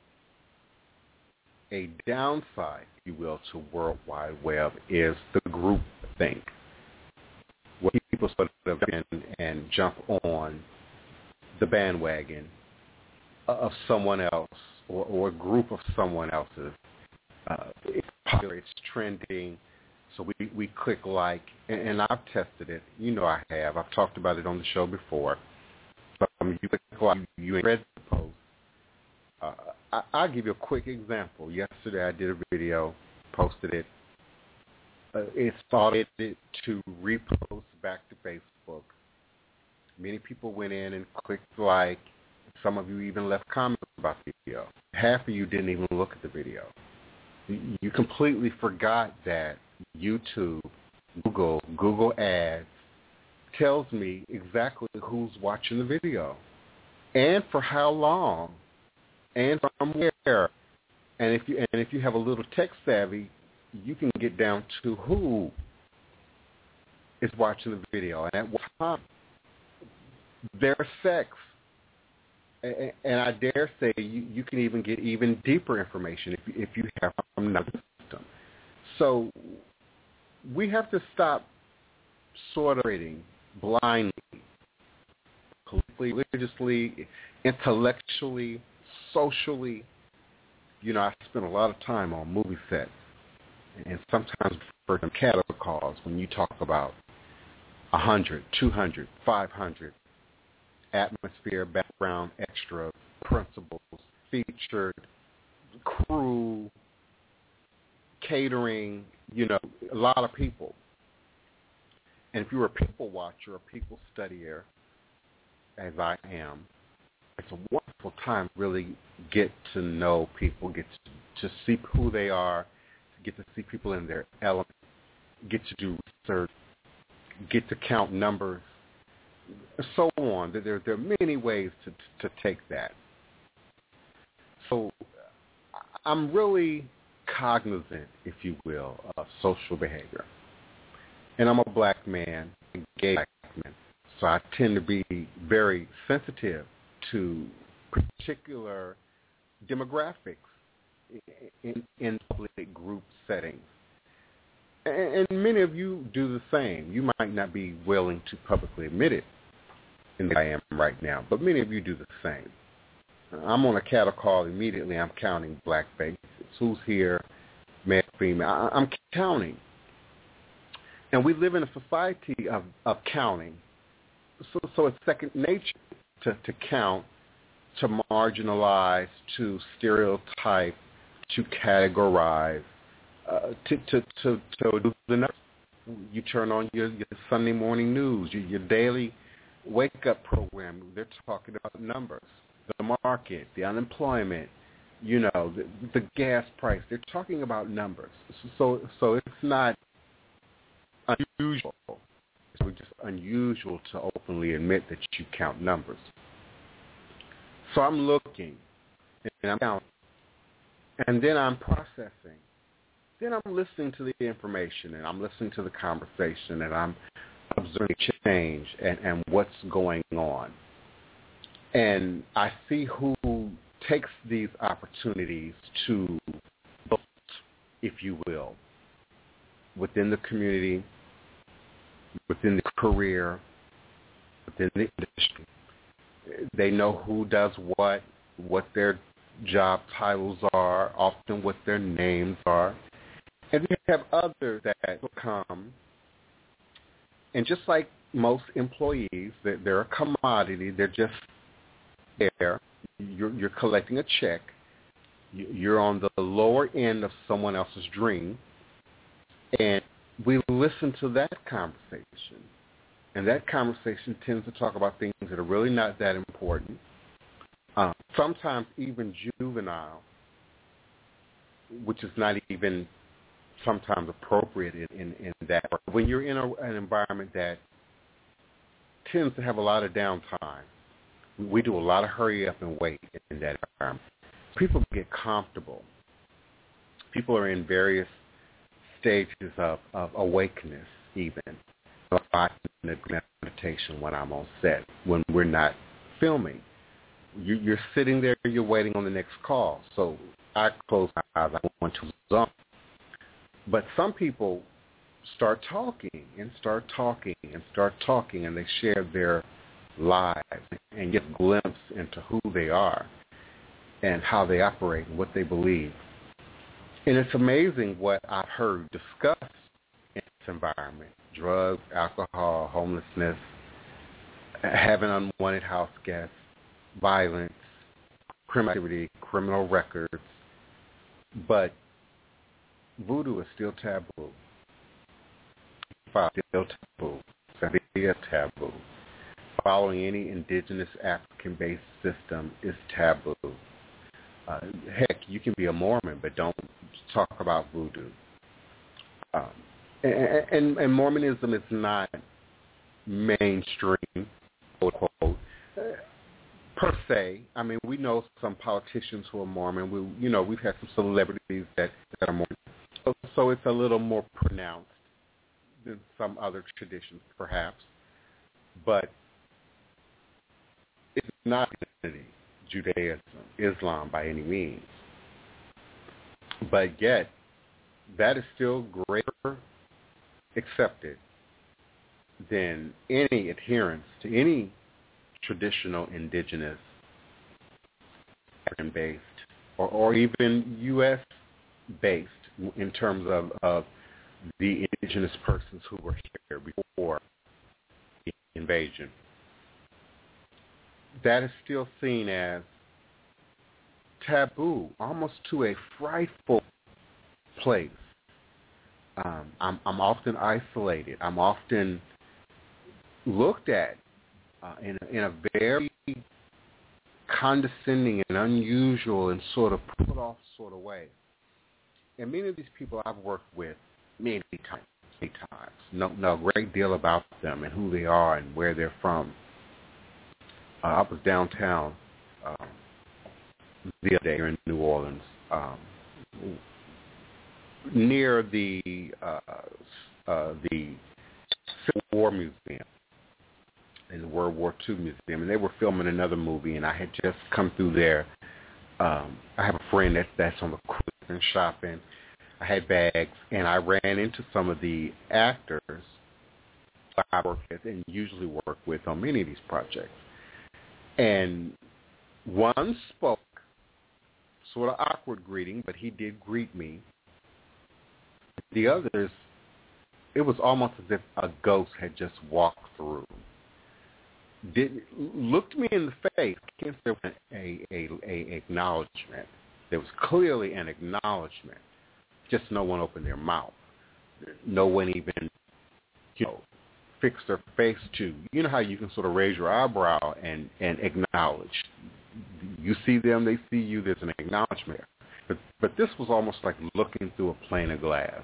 A downside, if you will, to World Wide Web is the group think, where people sort of in and jump on the bandwagon of someone else or, or a group of someone else's. Uh, it's popular, it's trending, so we, we click like, and, and I've tested it. You know I have. I've talked about it on the show before. But um, you click like, you ain't read the post. Uh, I, I'll give you a quick example. Yesterday I did a video, posted it. Uh, it started to repost back to Facebook. Many people went in and clicked like. Some of you even left comments about the video. Half of you didn't even look at the video. You completely forgot that YouTube, Google, Google Ads tells me exactly who's watching the video and for how long and from where. And if you and if you have a little tech savvy, you can get down to who is watching the video and at what time. Their sex. And I dare say you, you can even get even deeper information if you, if you have another system. So we have to stop sort of reading blindly, politically, religiously, intellectually, socially. You know, I spend a lot of time on movie sets, and sometimes for some cattle calls when you talk about one hundred, two hundred, five hundred. Atmosphere, background, extra, principals, featured, crew, catering, you know, a lot of people. And if you're a people watcher, a people studier, as I am, it's a wonderful time to really get to know people, get to, to see who they are, get to see people in their element, get to do research, get to count numbers, so on. There, there are many ways to, to take that. So I'm really cognizant, if you will, of social behavior. And I'm a black man, gay black men. So I tend to be very sensitive to particular demographics in, in public group settings. And, and many of you do the same. You might not be willing to publicly admit it, in the way I am right now, but many of you do the same. I'm on a cattle call immediately. I'm counting black faces. Who's here, male, female. I, I'm counting. And we live in a society of, of counting. So, so it's second nature to, to count, to marginalize, to stereotype, to categorize, uh, to, to, to, to do the numbers. You turn on your, your Sunday morning news, your, your daily wake-up program. They're talking about numbers, the market, the unemployment, you know, the, the gas price. They're talking about numbers. So, so it's not unusual. It's just unusual to openly admit that you count numbers. So I'm looking, and I'm counting, and then I'm processing. Then I'm listening to the information, and I'm listening to the conversation, and I'm observing change and, and what's going on. And I see who takes these opportunities to vote, if you will, within the community, within the career, within the industry. They know who does what, what their job titles are, often what their names are. And we have others that come, and just like most employees, they're, they're a commodity. They're just there. You're, you're collecting a check. You're on the lower end of someone else's dream. And we listen to that conversation. And that conversation tends to talk about things that are really not that important. Um, sometimes even juvenile, which is not even sometimes appropriate in, in, in that. When you're in a, an environment that tends to have a lot of downtime, we do a lot of hurry up and wait in that environment. People get comfortable. People are in various stages of, of awakeness even. So I do meditation when I'm on set, when we're not filming. You, you're sitting there, you're waiting on the next call. So I close my eyes, I want to zone. But some people start talking and start talking and start talking, and they share their lives and get a glimpse into who they are and how they operate and what they believe. And it's amazing what I've heard discussed in this environment: drugs, alcohol, homelessness, having unwanted house guests, violence, criminal activity, criminal records. But voodoo is still taboo. Still taboo. It's taboo. Following any indigenous African-based system is taboo. Uh, heck, you can be a Mormon, but don't talk about voodoo. Um, and, and, and Mormonism is not mainstream, quote unquote, uh, per se. I mean, we know some politicians who are Mormon. We, you know, we've had some celebrities that, that are Mormon. So, so it's a little more pronounced than some other traditions, perhaps. But it's not Judaism, Islam by any means. But yet, that is still greater accepted than any adherence to any traditional indigenous African-based or, or even U S based in terms of, of the indigenous persons who were here before the invasion. That is still seen as taboo, almost to a frightful place. Um, I'm, I'm often isolated. I'm often looked at uh, in, a, in a very condescending and unusual and sort of put off sort of way. And many of these people I've worked with many times, many times, know, know a great deal about them and who they are and where they're from. Uh, I was downtown um, the other day here in New Orleans, um, near the uh, uh, the Civil War Museum and the World War Two Museum, and they were filming another movie, and I had just come through there. Um, I have a friend that, that's on the cruise and shopping. I had bags, and I ran into some of the actors I work with and usually work with on many of these projects. And one spoke, sort of awkward greeting, but he did greet me. The others, it was almost as if a ghost had just walked through. Did looked me in the face. I can't say it was a, a, a acknowledgement. There was clearly an acknowledgement. Just no one opened their mouth. No one even, you know, fixed their face to. You know how you can sort of raise your eyebrow and, and acknowledge. You see them, they see you. There's an acknowledgement. But but this was almost like looking through a pane of glass.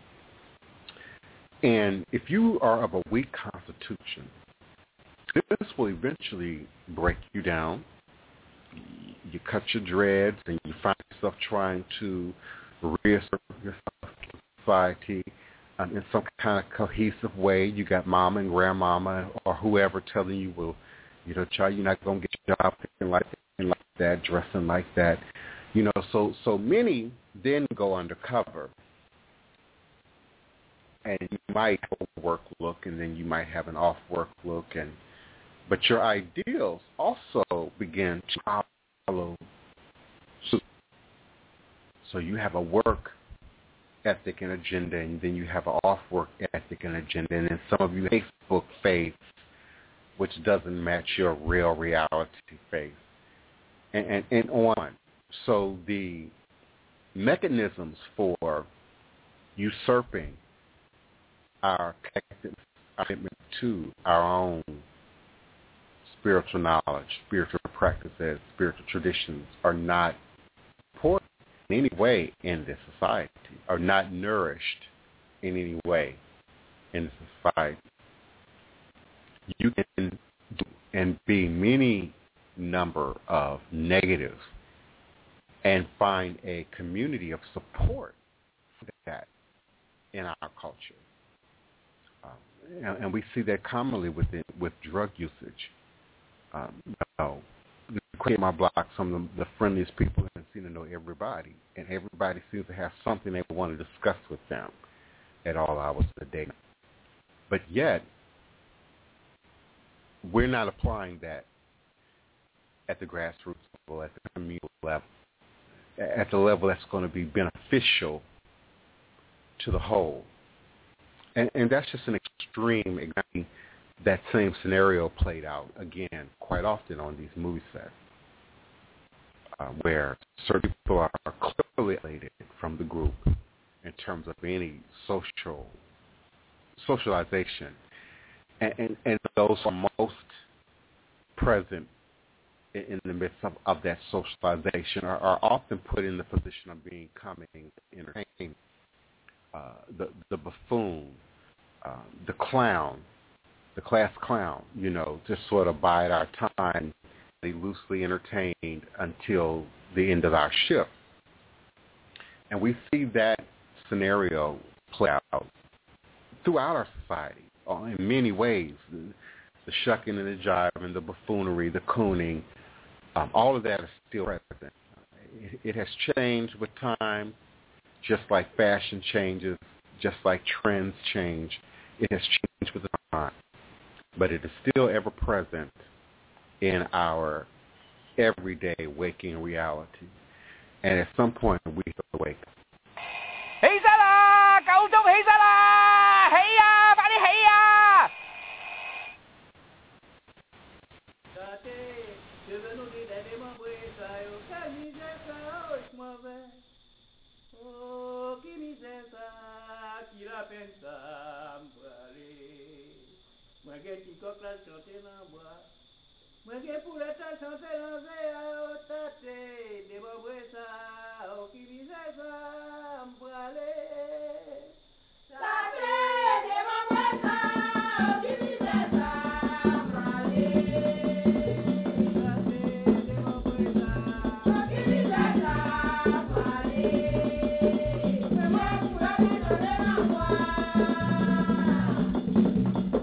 And if you are of a weak constitution, this will eventually break you down. You cut your dreads and you find yourself trying to reassert yourself in society um, in some kind of cohesive way. You got mama and grandmama or whoever telling you, well, you know, child, you're not going to get your job thinking like, thinking like that, dressing like that. You know, so so many then go undercover. And you might have a work look, and then you might have an off-work look, and but your ideals also begin to follow suit. So you have a work ethic and agenda, and then you have an off-work ethic and agenda, and then some of you Facebook faith, which doesn't match your real reality faith, and, and, and on. So the mechanisms for usurping our commitment to our own spiritual knowledge, spiritual practices, spiritual traditions are not important in any way in this society, are not nourished in any way in this society. You can do and be many number of negatives and find a community of support for that in our culture. Um, and, and we see that commonly with it, with drug usage. Um, you know, in my block, some of the, the friendliest people seem to know everybody, and everybody seems to have something they want to discuss with them at all hours of the day. But yet, we're not applying that at the grassroots level, at the communal level, at the level that's going to be beneficial to the whole. And, and that's just an extreme example. That same scenario played out, again, quite often on these movie sets, uh, where certain people are clearly alienated from the group in terms of any social socialization. And, and, and those who are most present in, in the midst of, of that socialization are, are often put in the position of being coming entertained. Uh, the, the buffoon, uh, the clown, the class clown, you know, just sort of bide our time, be loosely entertained until the end of our shift. And we see that scenario play out throughout our society uh, in many ways. The, the shucking and the jiving, the buffoonery, the cooning, um, all of that is still present. It, it has changed with time, just like fashion changes, just like trends change. It has changed with time. But it is still ever present in our everyday waking reality. And at some point, we have to wake up. 起身啦！夠鐘起身啦！起啊！快啲起啊！ Mageti kokla chote na bwa, mage puleta chote na zea otate, deba bwesa okibizesa mbwale. Tate, deba bwesa okibizesa mbwale. Tate, deba bwesa okibizesa mbwale. Mage puleta chote na bwa.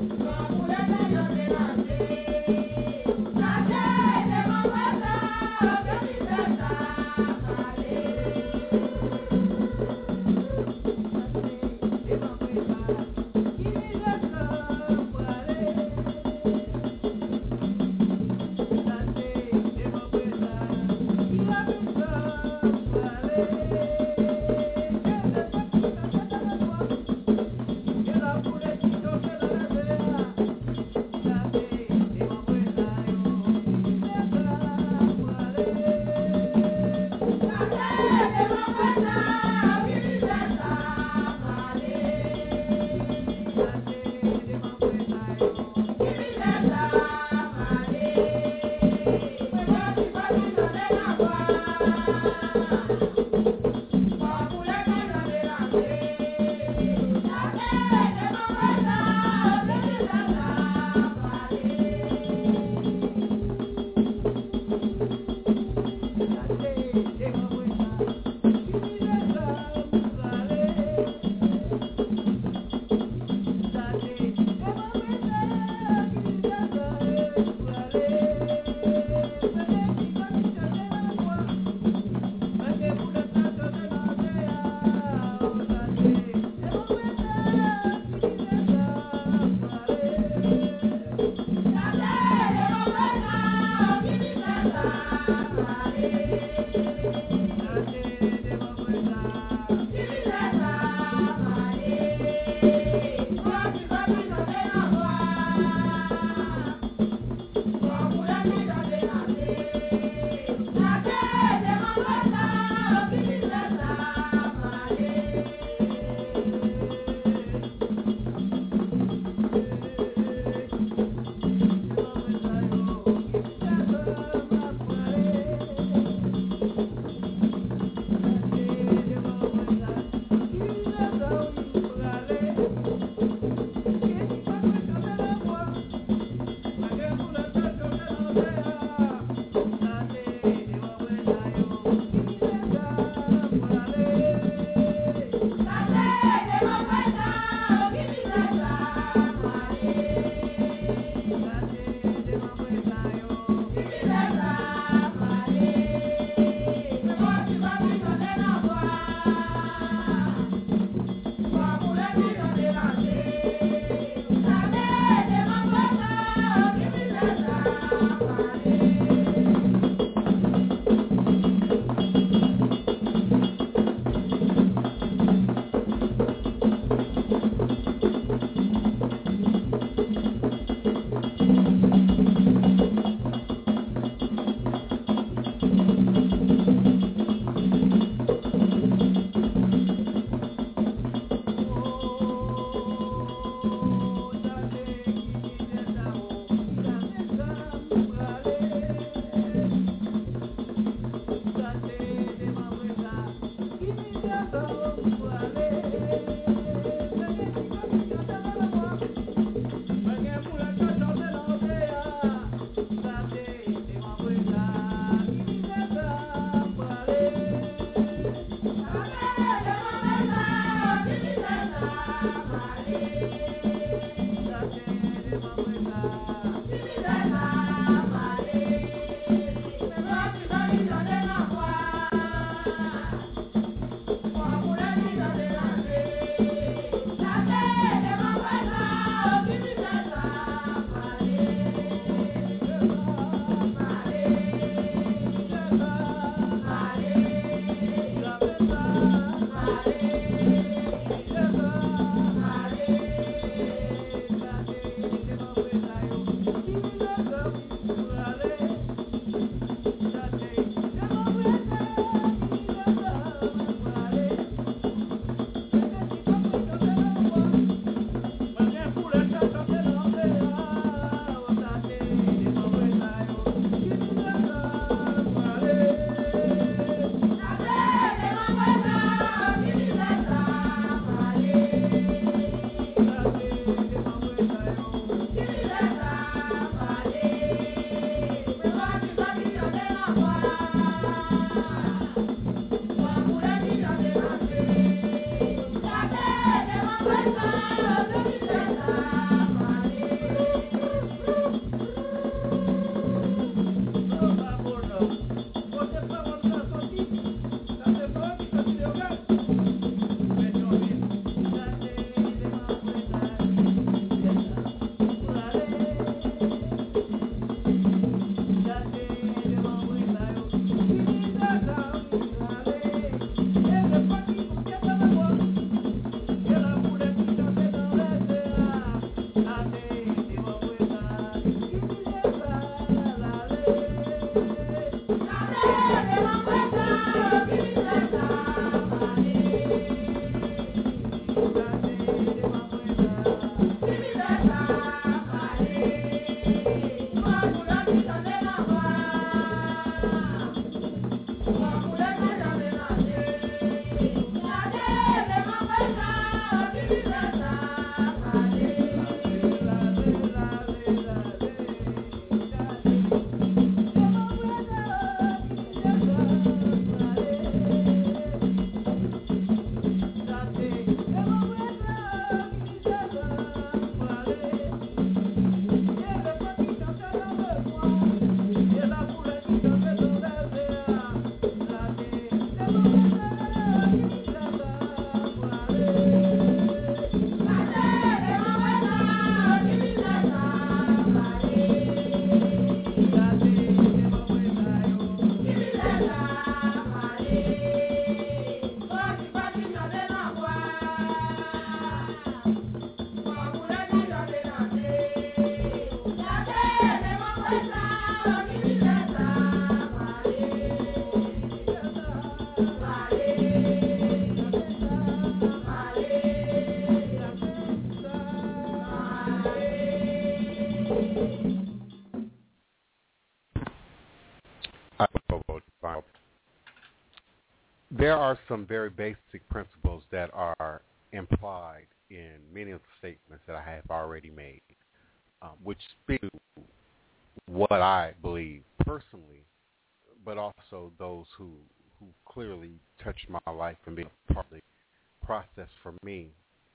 there are some very basic principles that are implied in many of the statements that I have already made, um, which speak to what I believe personally, but also those who, who clearly touched my life and been a part of the process for me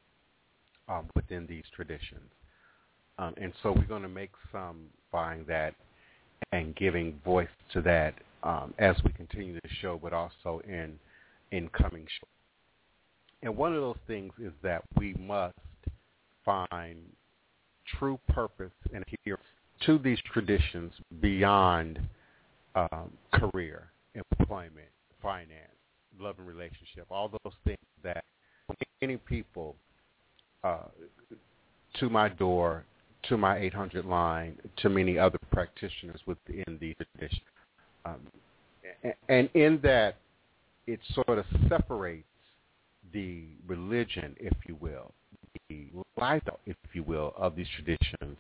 um, within these traditions. Um, and so we're going to make some buying that and giving voice to that um, as we continue the show, but also in in coming shows. And one of those things is that we must find true purpose and adhere to these traditions beyond um, career, employment, finance, love and relationship, all those things that many people uh, to my door, to my eight hundred line, to many other practitioners within the tradition. Um, and in that, it sort of separates the religion, if you will, the lifestyle, if you will, of these traditions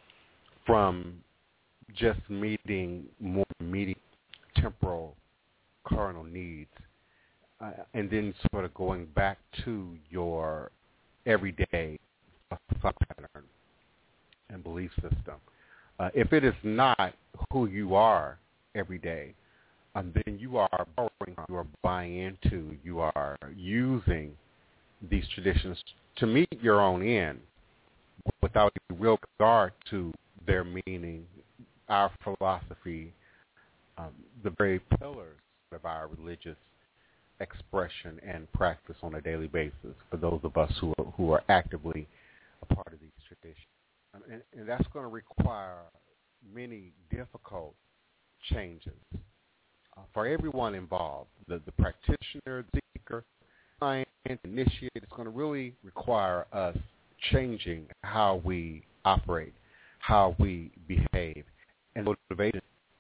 from just meeting more immediate temporal carnal needs, uh, and then sort of going back to your everyday thought pattern and belief system. Uh, if it is not who you are every day, um, then you are borrowing, you are buying into, you are using these traditions to meet your own end without real regard to their meaning, our philosophy, um, the very pillars of our religious expression and practice on a daily basis for those of us who are, who are actively a part of these traditions. And, and that's going to require many difficult changes uh, for everyone involved, the, the practitioner, the seeker, client, initiate. It's going to really require us changing how we operate, how we behave, and motivation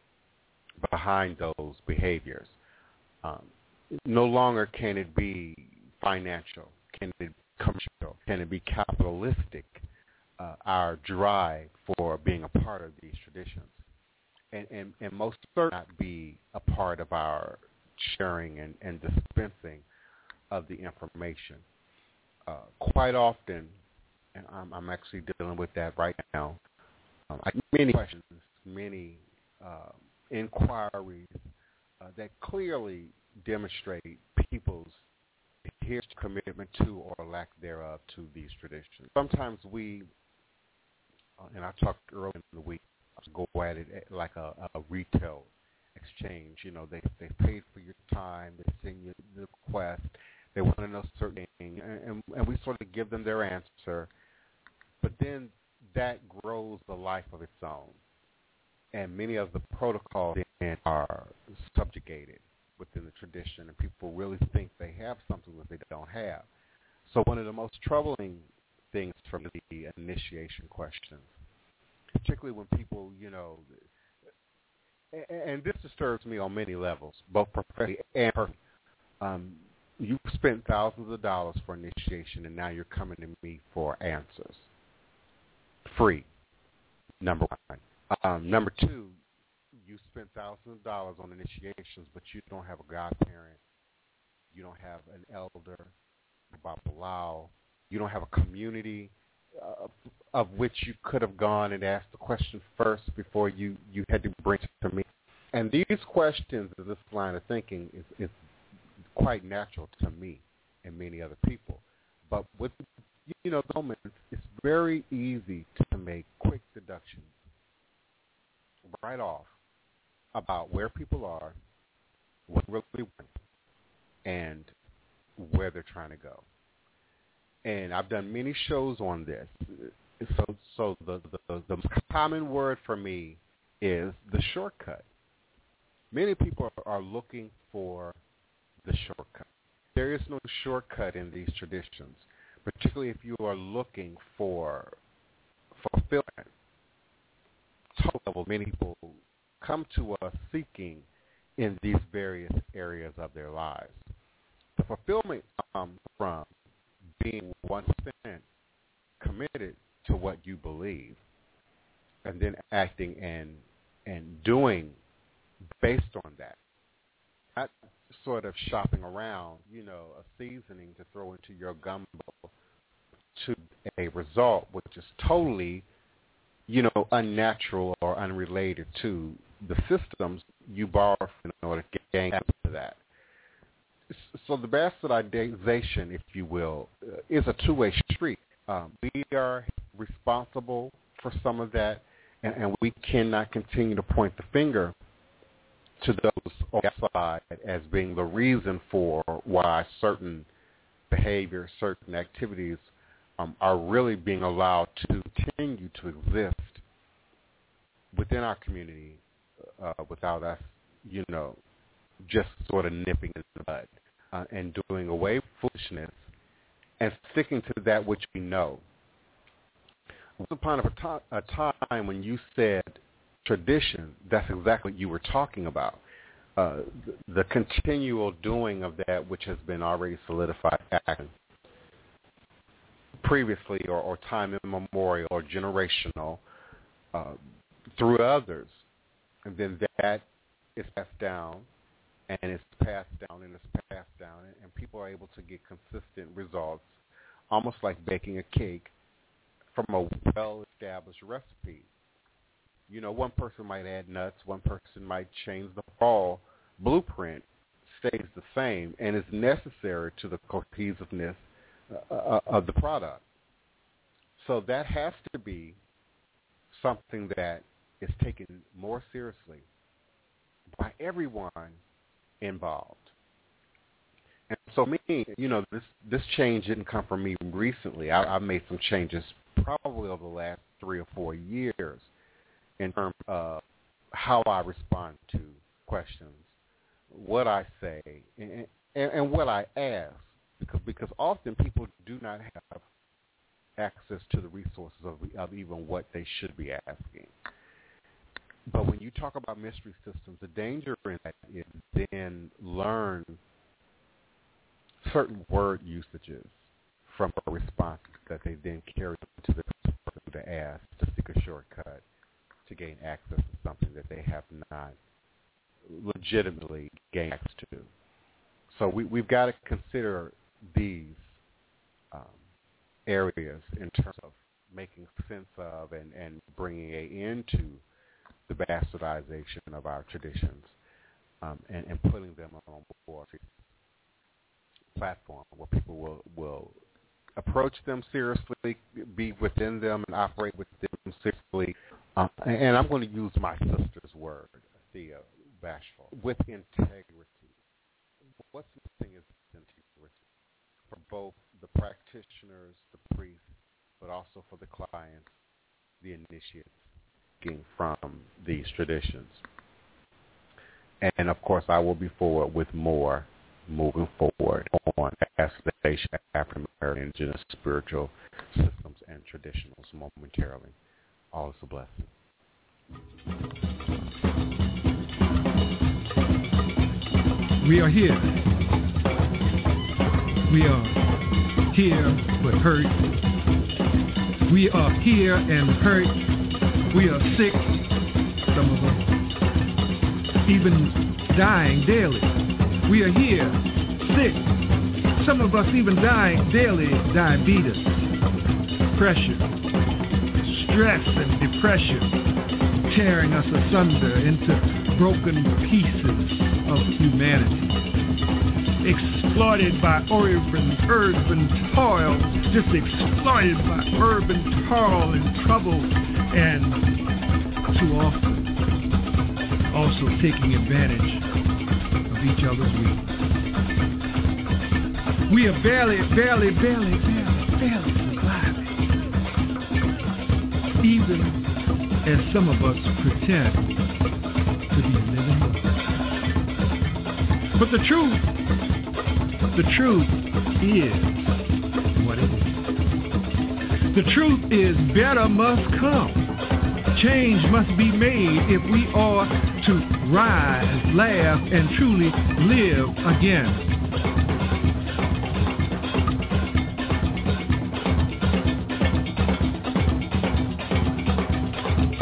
behind those behaviors. Um, no longer can it be financial, can it be commercial, can it be capitalistic, uh, our drive for being a part of these traditions. And, and, and most certainly not be a part of our sharing and, and dispensing of the information. Uh, quite often, and I'm, I'm actually dealing with that right now, um, I get many questions, many uh, inquiries uh, that clearly demonstrate people's adherence, commitment to, or lack thereof to these traditions. Sometimes we, uh, and I talked earlier in the week, go at it like a, a retail exchange. You know, they they paid for your time, they send you the request, they want to know certain things, and, and, and we sort of give them their answer, but then that grows a life of its own. And many of the protocols then are subjugated within the tradition, and people really think they have something that they don't have. So one of the most troubling things from the initiation questions, particularly when people, you know, and this disturbs me on many levels, both professionally and personally. Um, you've spent thousands of dollars for initiation, and now you're coming to me for answers. Free, number one. Um, number two, you spent thousands of dollars on initiations, but you don't have a godparent, you don't have an elder, Babalao, you don't have a community uh, of which you could have gone and asked the question first before you, you had to bring it to me. And these questions, this line of thinking, is, is quite natural to me and many other people. But with, you know, the moment, it's very easy to make quick deductions right off about where people are, what they really want, and where they're trying to go. And I've done many shows on this. So, so the, the, the most common word for me is the shortcut. Many people are looking for the shortcut. There is no shortcut in these traditions, particularly if you are looking for fulfillment. Total level, many people come to us seeking in these various areas of their lives. The fulfillment comes from being one hundred percent committed to what you believe, and then acting and and doing based on that. Not sort of shopping around, you know, a seasoning to throw into your gumbo to a result which is totally, you know, unnatural or unrelated to the systems you borrow from in order to gain access to that. So the bastardization, if you will, is a two-way street. Um, we are responsible for some of that, and, and we cannot continue to point the finger to those on the side as being the reason for why certain behavior, certain activities um, are really being allowed to continue to exist within our community uh, without us, you know, just sort of nipping in the bud uh, and doing away with foolishness and sticking to that which we know. Once upon a, to- a time when you said tradition, that's exactly what you were talking about. Uh, the, the continual doing of that which has been already solidified action previously or, or time immemorial or generational uh, through others. And then that is passed down and it's passed down and it's passed down and, and people are able to get consistent results, almost like baking a cake from a well-established recipe. You know, one person might add nuts, one person might change the fall. Blueprint stays the same and is necessary to the cohesiveness uh, of the product. So that has to be something that is taken more seriously by everyone involved. And so me, you know, this, this change didn't come from me recently. I, I made some changes probably over the last three or four years in terms of how I respond to questions, what I say, and, and, and what I ask, because, because often people do not have access to the resources of, of even what they should be asking. But when you talk about mystery systems, the danger in that is then learn certain word usages from a response that they then carry to the person to ask to seek a shortcut to gain access to something that they have not legitimately gained access to. So we, we've got to consider these um, areas in terms of making sense of and, and bringing an end to the bastardization of our traditions um, and, and putting them on board a platform where people will, will approach them seriously, be within them, and operate with them seriously. Um, and I'm going to use my sister's word, Thea Bashful, with integrity. What's missing is integrity for both the practitioners, the priests, but also for the clients, the initiates, getting from these traditions. And, of course, I will be forward with more moving forward on Bastardization, African American, indigenous spiritual systems and traditionals momentarily. All is a blessing. We are here. We are here but hurt. We are here and hurt. We are sick, some of us, even dying daily. We are here, sick, some of us even dying daily, diabetes, pressure, stress and depression, tearing us asunder into broken pieces of humanity. Exploited by urban, urban toil, just exploited by urban toil and trouble, and too often also taking advantage of each other's weakness. We are barely, barely, barely, barely, barely surviving, even as some of us pretend to be living. But the truth, the truth is what it is. The truth is better must come. Change must be made if we are to rise, laugh, and truly live again.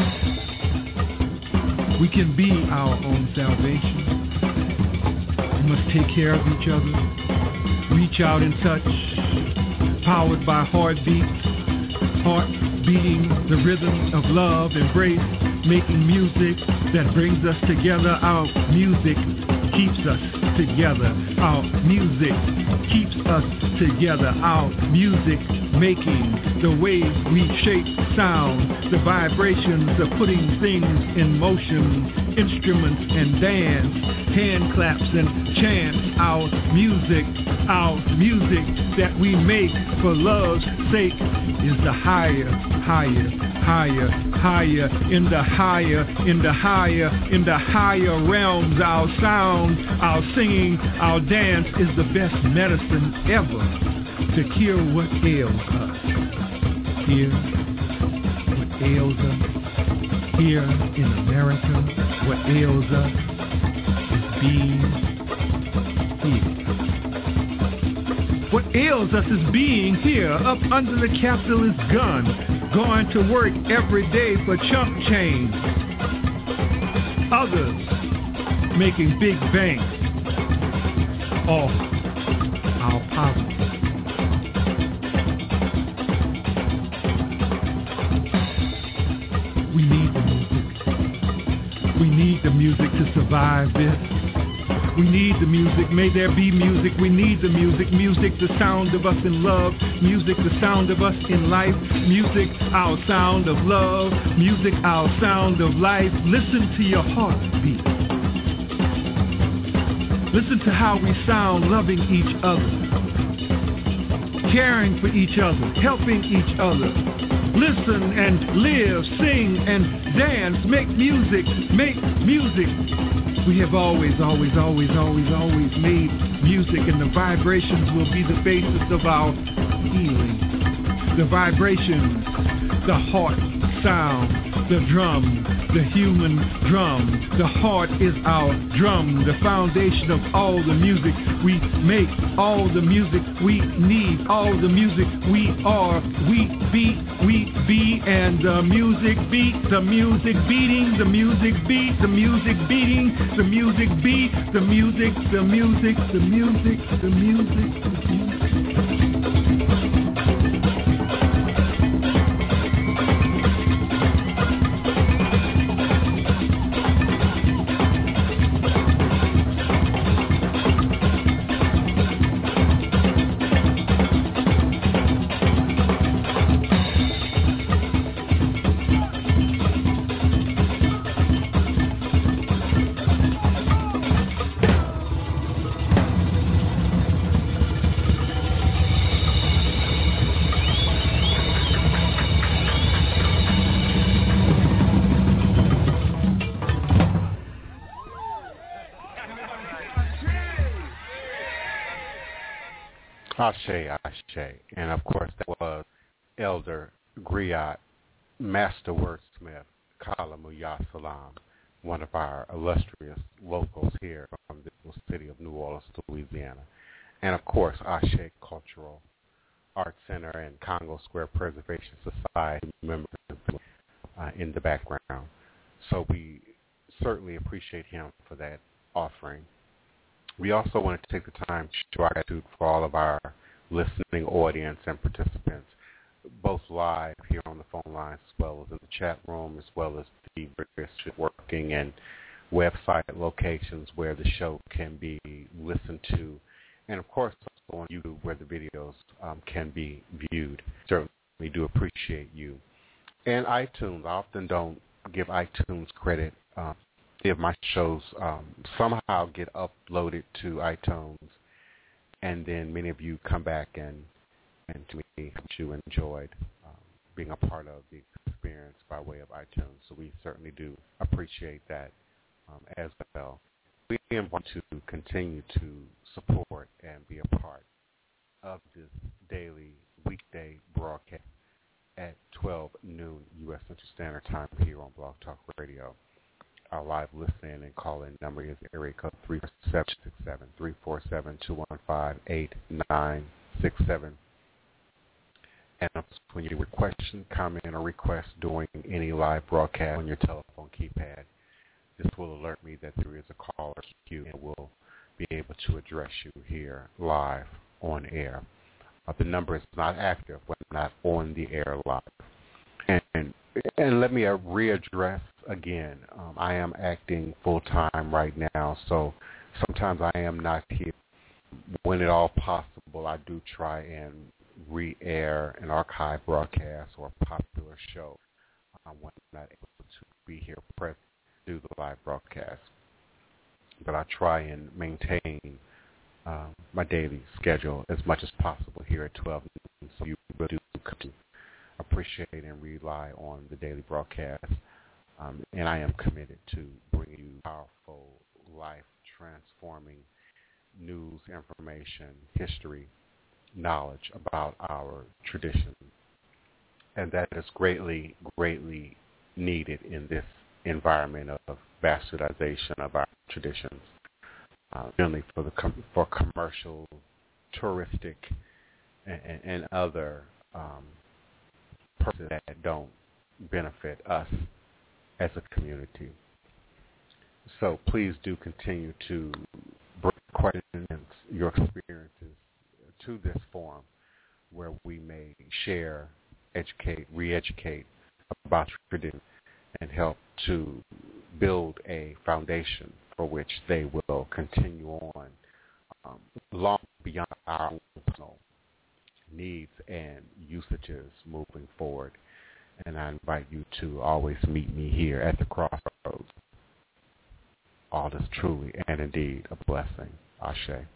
We can be our own salvation. We must take care of each other, reach out and touch, powered by heartbeats, heart beating the rhythm of love, embrace, making music that brings us together. Our music keeps us together. Our music keeps us together. Our music making the waves we shape sound, the vibrations of putting things in motion, instruments and dance, hand claps and chants. Our music, our music that we make for love's sake is the higher, higher, higher, higher, in the higher, in the higher, in the higher realms. Our sound, our singing, our dance is the best medicine ever to cure what ails us. Here, what ails us, here in America, what ails us is being here. What ails us is being here, up under the capitalist gun, going to work every day for chump change. Others making big banks off our poverty. We need the music. We need the music to survive this. We need the music, may there be music. We need the music, music the sound of us in love, music the sound of us in life, music our sound of love, music our sound of life. Listen to your heartbeat. Listen to how we sound, loving each other, caring for each other, helping each other. Listen and live, sing and dance, make music, make music. We have always, always, always, always, always made music, and the vibrations will be the basis of our healing. The vibrations, the heart sound, the drum, the human drum. The heart is our drum, the foundation of all the music we make, all the music we need, all the music we are. We beat, we be, and the music beat, the music beating, the music beat, the music beating, the music beat, the music, the music, the music, the music, the music. Ashe, Ashe. And of course that was Elder Griot, Master Wordsmith, Kalamuya Salam, one of our illustrious locals here from the city of New Orleans, Louisiana. And of course Ashe Cultural Arts Center and Congo Square Preservation Society members uh, in the background. So we certainly appreciate him for that offering. We also want to take the time to show our gratitude for all of our listening audience and participants, both live here on the phone lines as well as in the chat room, as well as the various working and website locations where the show can be listened to, and of course also on YouTube where the videos um, can be viewed. Certainly do appreciate you. And iTunes, I often don't give iTunes credit. Um, Of my shows um, somehow get uploaded to iTunes, and then many of you come back and and to me you enjoyed um, being a part of the experience by way of iTunes. So we certainly do appreciate that um, as well. We want to continue to support and be a part of this daily weekday broadcast at twelve noon U S Central Standard Time here on Blog Talk Radio. Our live listen and call-in number is area code three four seven six seven, three four seven, two one five, eight nine six seven. And when you request, comment, or request during any live broadcast on your telephone keypad, this will alert me that there is a caller queue and will be able to address you here live on air. Uh, the number is not active when not on the air live. And and let me uh, readdress again. Um, I am acting full time right now, so sometimes I am not here. When at all possible, I do try and re-air an archive broadcast or a popular show uh, when I'm not able to be here present to do the live broadcast. But I try and maintain uh, my daily schedule as much as possible here at twelve noon, so you will do come to appreciate and rely on the daily broadcast. Um, and I am committed to bringing you powerful, life-transforming news, information, history, knowledge about our tradition. And that is greatly, greatly needed in this environment of bastardization of our traditions, uh, mainly for the com- for commercial, touristic, and, and, and other um, purposes that don't benefit us as a community. So please do continue to bring questions, your experiences to this forum where we may share, educate, re-educate about tradition and help to build a foundation for which they will continue on um, long beyond our own personal needs and usages moving forward. And I invite you to always meet me here at the crossroads. All is truly and indeed a blessing. Ashe.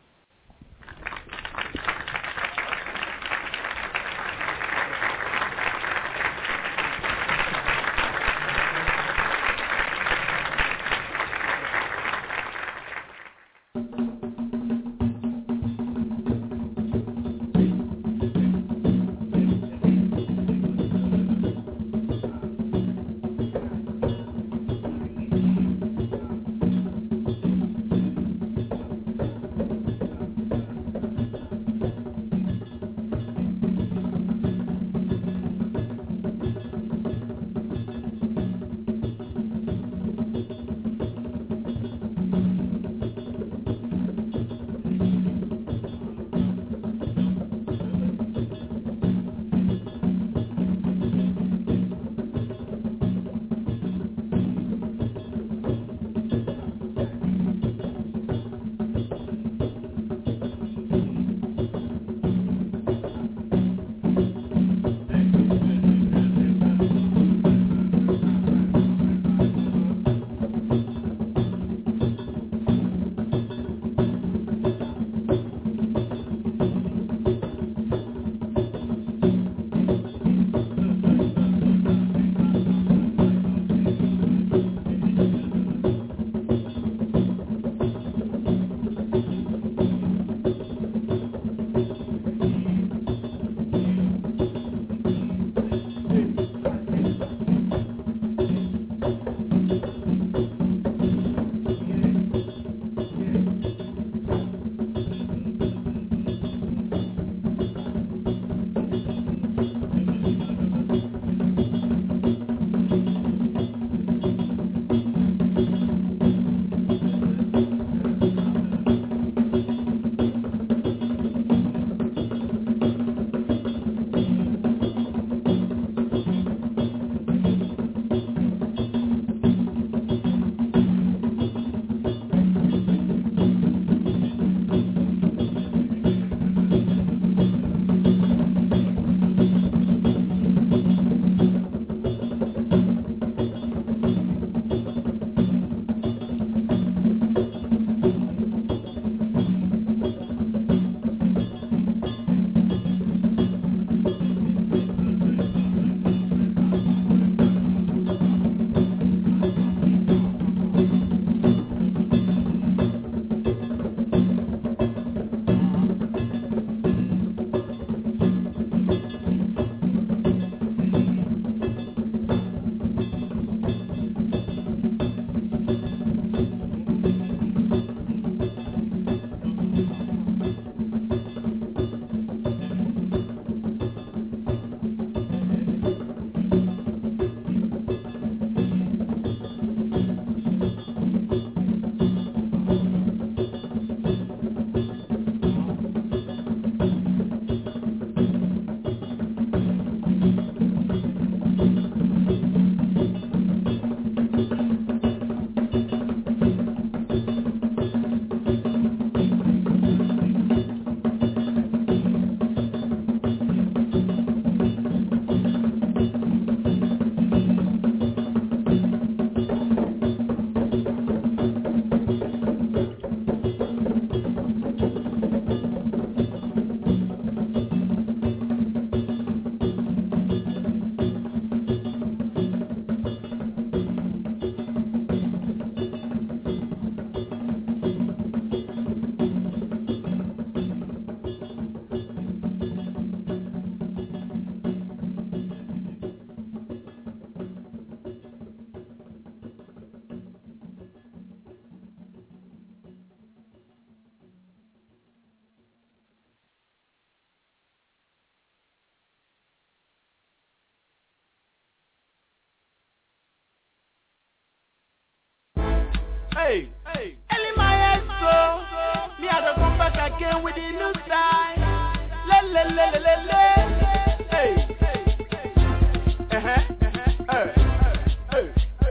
Hey, hey. Early maestro, me I don't come back again with the new style. Le le le le le le. Hey, uh huh, uh huh,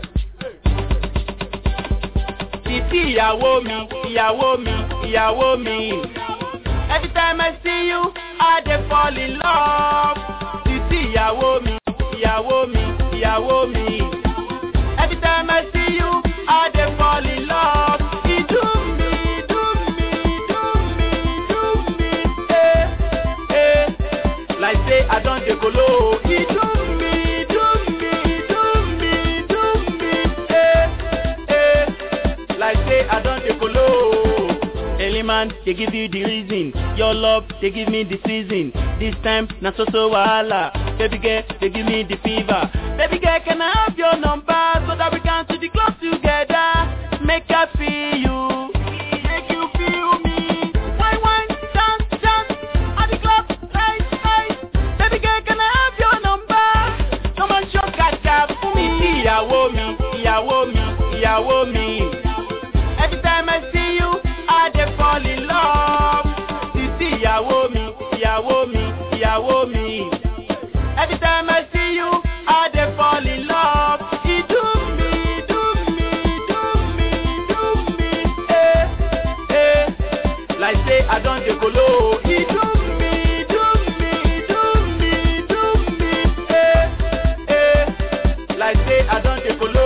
Titi ìyàwó mi, ìyàwó mi, ìyàwó mi. Every time I see you, I dey fall in love. Titi ìyàwó mi, ìyàwó mi, ìyàwó mi. Every time I see you, I dey fall in love. You do me, do me, do me, do me, eh, eh. Like say I don't dey kolo. You do me, do me, do me, do me, eh, eh. Like say I don't dey kolo. Man, they give you the reason. Your love, they give me the season. This time, na so so wahala. Baby girl, they give me the fever. Baby girl, can I have your number so that we can to the club together? Make I feel you, make you feel me. Wine, wine, dance, dance at the club, right, right. Baby girl, can I have your number? Come on, show kaka for me. Ìyàwó mi, ìyàwó mi, ìyàwó mi. Every time I see you, I dey fall in love. Titi ìyàwó mi, ìyàwó mi, ìyàwó mi. Every time I see you, I dey fall in love. You do me, do me, do me, do me, eh, eh. Like say I don't dey kolo. You do me, do me, do me, do me, eh, eh. Like say I don't dey kolo.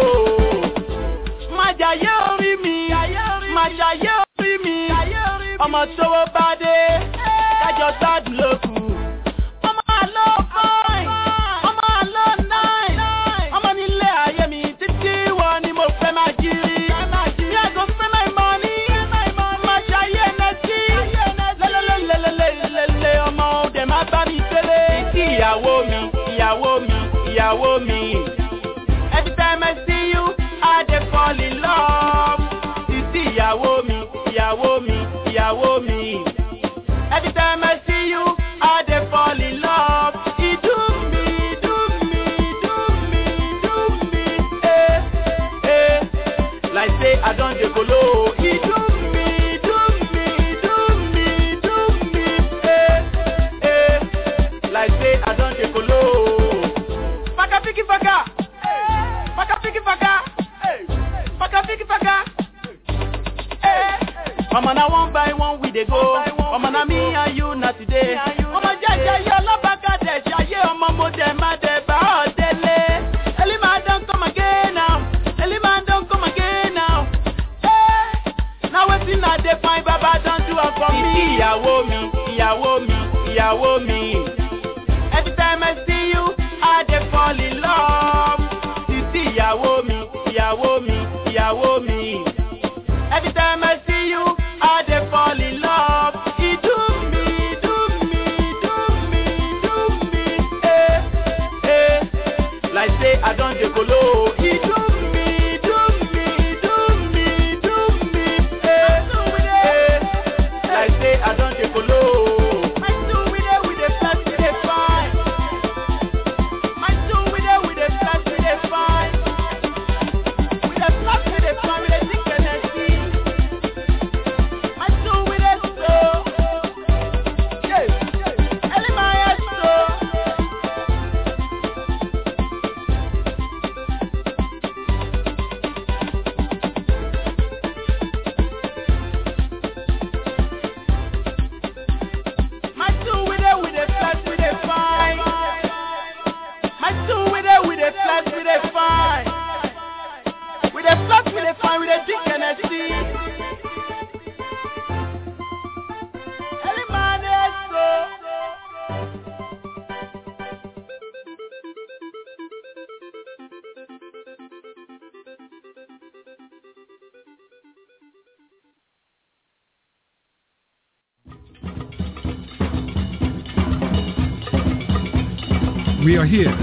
Majaye orí mi, majaye orí mi. Ọmọ tówó bá dé, kájọ gbádùn lókù. Ọmọ àlọ́ fine, ọmọ àlọ́ nine. Ọmọ nílé ayé mi títí wọ́n ni mo fẹ́ máa jírí. Mi àgọ́ fẹ́ my money, máa ṣayé ẹnẹ́tí. Lẹ́lẹ́lẹ́lẹ́lẹ́lẹ́lẹ́ ọmọ òde máa bá mi tẹ́lẹ̀. Títí ìyàwó mi, ìyàwó mi, ìyàwó mi. Every time I see you, I dey fall in love. Títí ìyàwó mi, ìyàwó mi, ìyàwó mi. Every time I see you, I dey fall in love. You do me, do me, do me, do me, eh, eh. Like say I don't dey kolo. You do me, do me, do me, do me, eh, eh. Like say I don't dey kolo. Faka fiki faka, faka fiki faka, faka fiki faka. Mama na one by one we dey go. Mama na me and you na today. Mama jaja yo lobaka de jaye omo mo de ma de ba odele. Elima don come again now. Elima don come again now. Hey, now wetin I dey find Baba don do am for me. Ìyàwó mi, ìyàwó mi, ìyàwó mi. Every time I see you, I dey fall in love. Títí ìyàwó mi, ìyàwó mi, ìyàwó mi. Every time I see you, I dey fall in love. You do me, do me, do me, do me, eh, eh. Like say I don't dey kolo. You do me, do me, do me, do me, eh, eh. Like say I don't dey kolo. My two with it, with the flash, with the fine. My two with it, with the flash, with the fine. With the flash, with the fine, with the thick energy. We are here.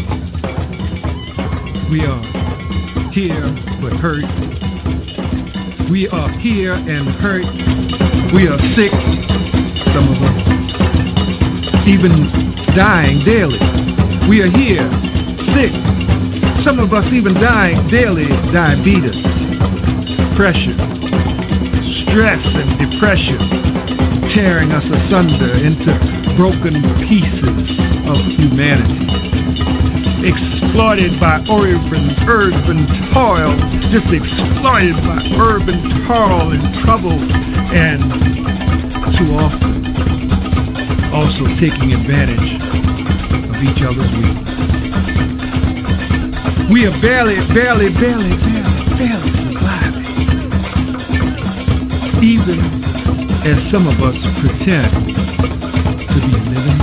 We are here but hurt. We are here and hurt. We are sick. Some of us even dying daily. We are here, sick. Some of us even dying daily, diabetes. pressure, stress and depression, tearing us asunder into broken pieces of humanity. Exploited by urban, urban toil, just exploited by urban toil and trouble, and too often also taking advantage of each other's weakness. We are barely, barely, barely, barely, barely surviving, even as some of us pretend to be living.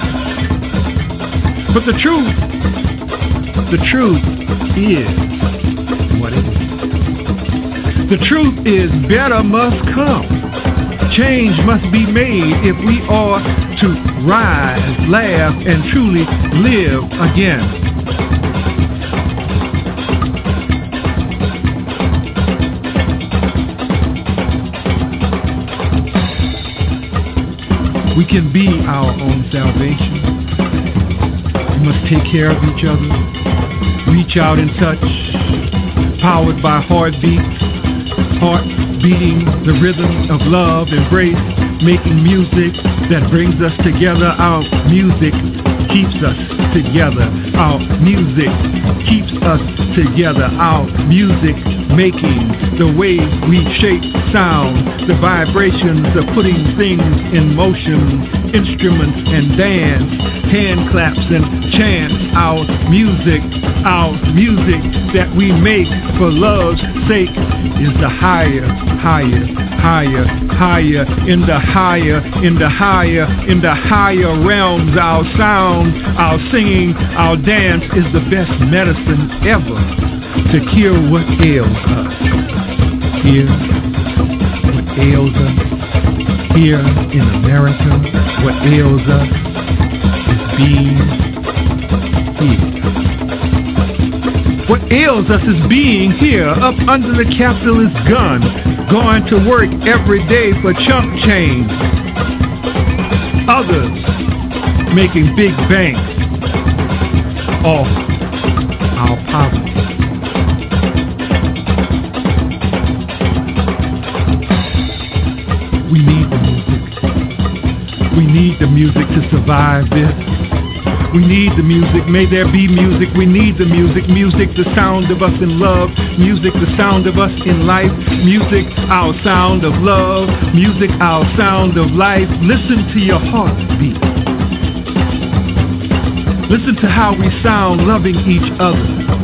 But the truth, the truth is what it is. The truth is better must come. Change must be made if we are to rise, laugh, and truly live again. We can be our own salvation. We must take care of each other, reach out and touch, powered by heartbeats, heart beating the rhythm of love, embrace, making music that brings us together. Our music keeps us together. Our music keeps us together. Our music making the way we shape sound, the vibrations of putting things in motion, instruments and dance, hand claps and chants. Our music, our music that we make for love's sake is the higher, higher, higher, higher, in the higher, in the higher, in the higher realms. Our sound, our singing, our dance is the best medicine ever to cure what ails us. Here, what ails us, here in America, what ails us is being here. What ails us is being here, up under the capitalist gun, going to work every day for chump change. Others making big banks off our poverty. We need the music. We need the music to survive this. We need the music, may there be music. We need the music, music, the sound of us in love. Music, the sound of us in life. Music, our sound of love. Music, our sound of life. Listen to your heartbeat. Listen to how we sound, loving each other,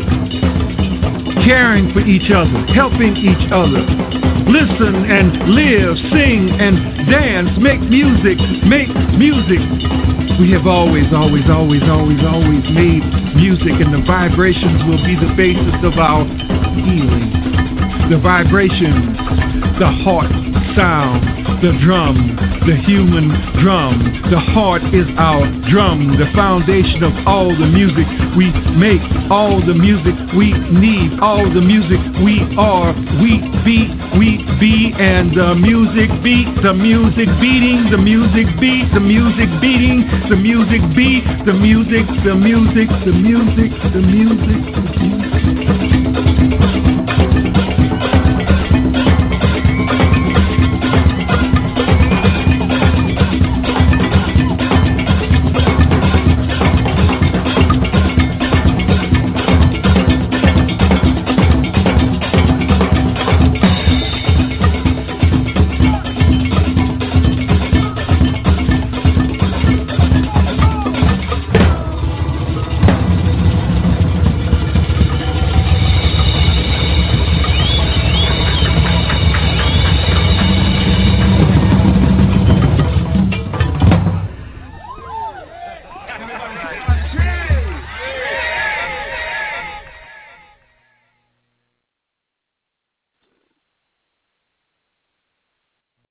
caring for each other, helping each other. Listen and live, sing and dance, make music, make music. We have always, always, always, always, always made music, and the vibrations will be the basis of our healing. The vibrations, the heart sound, the drum, the human drum. The heart is our drum, the foundation of all the music we make, all the music we need, all the music we are. We beat, we be, and the music beat, the music beating, the music beat, the music beating, the music beat, the music, the music, the music, the music, the music.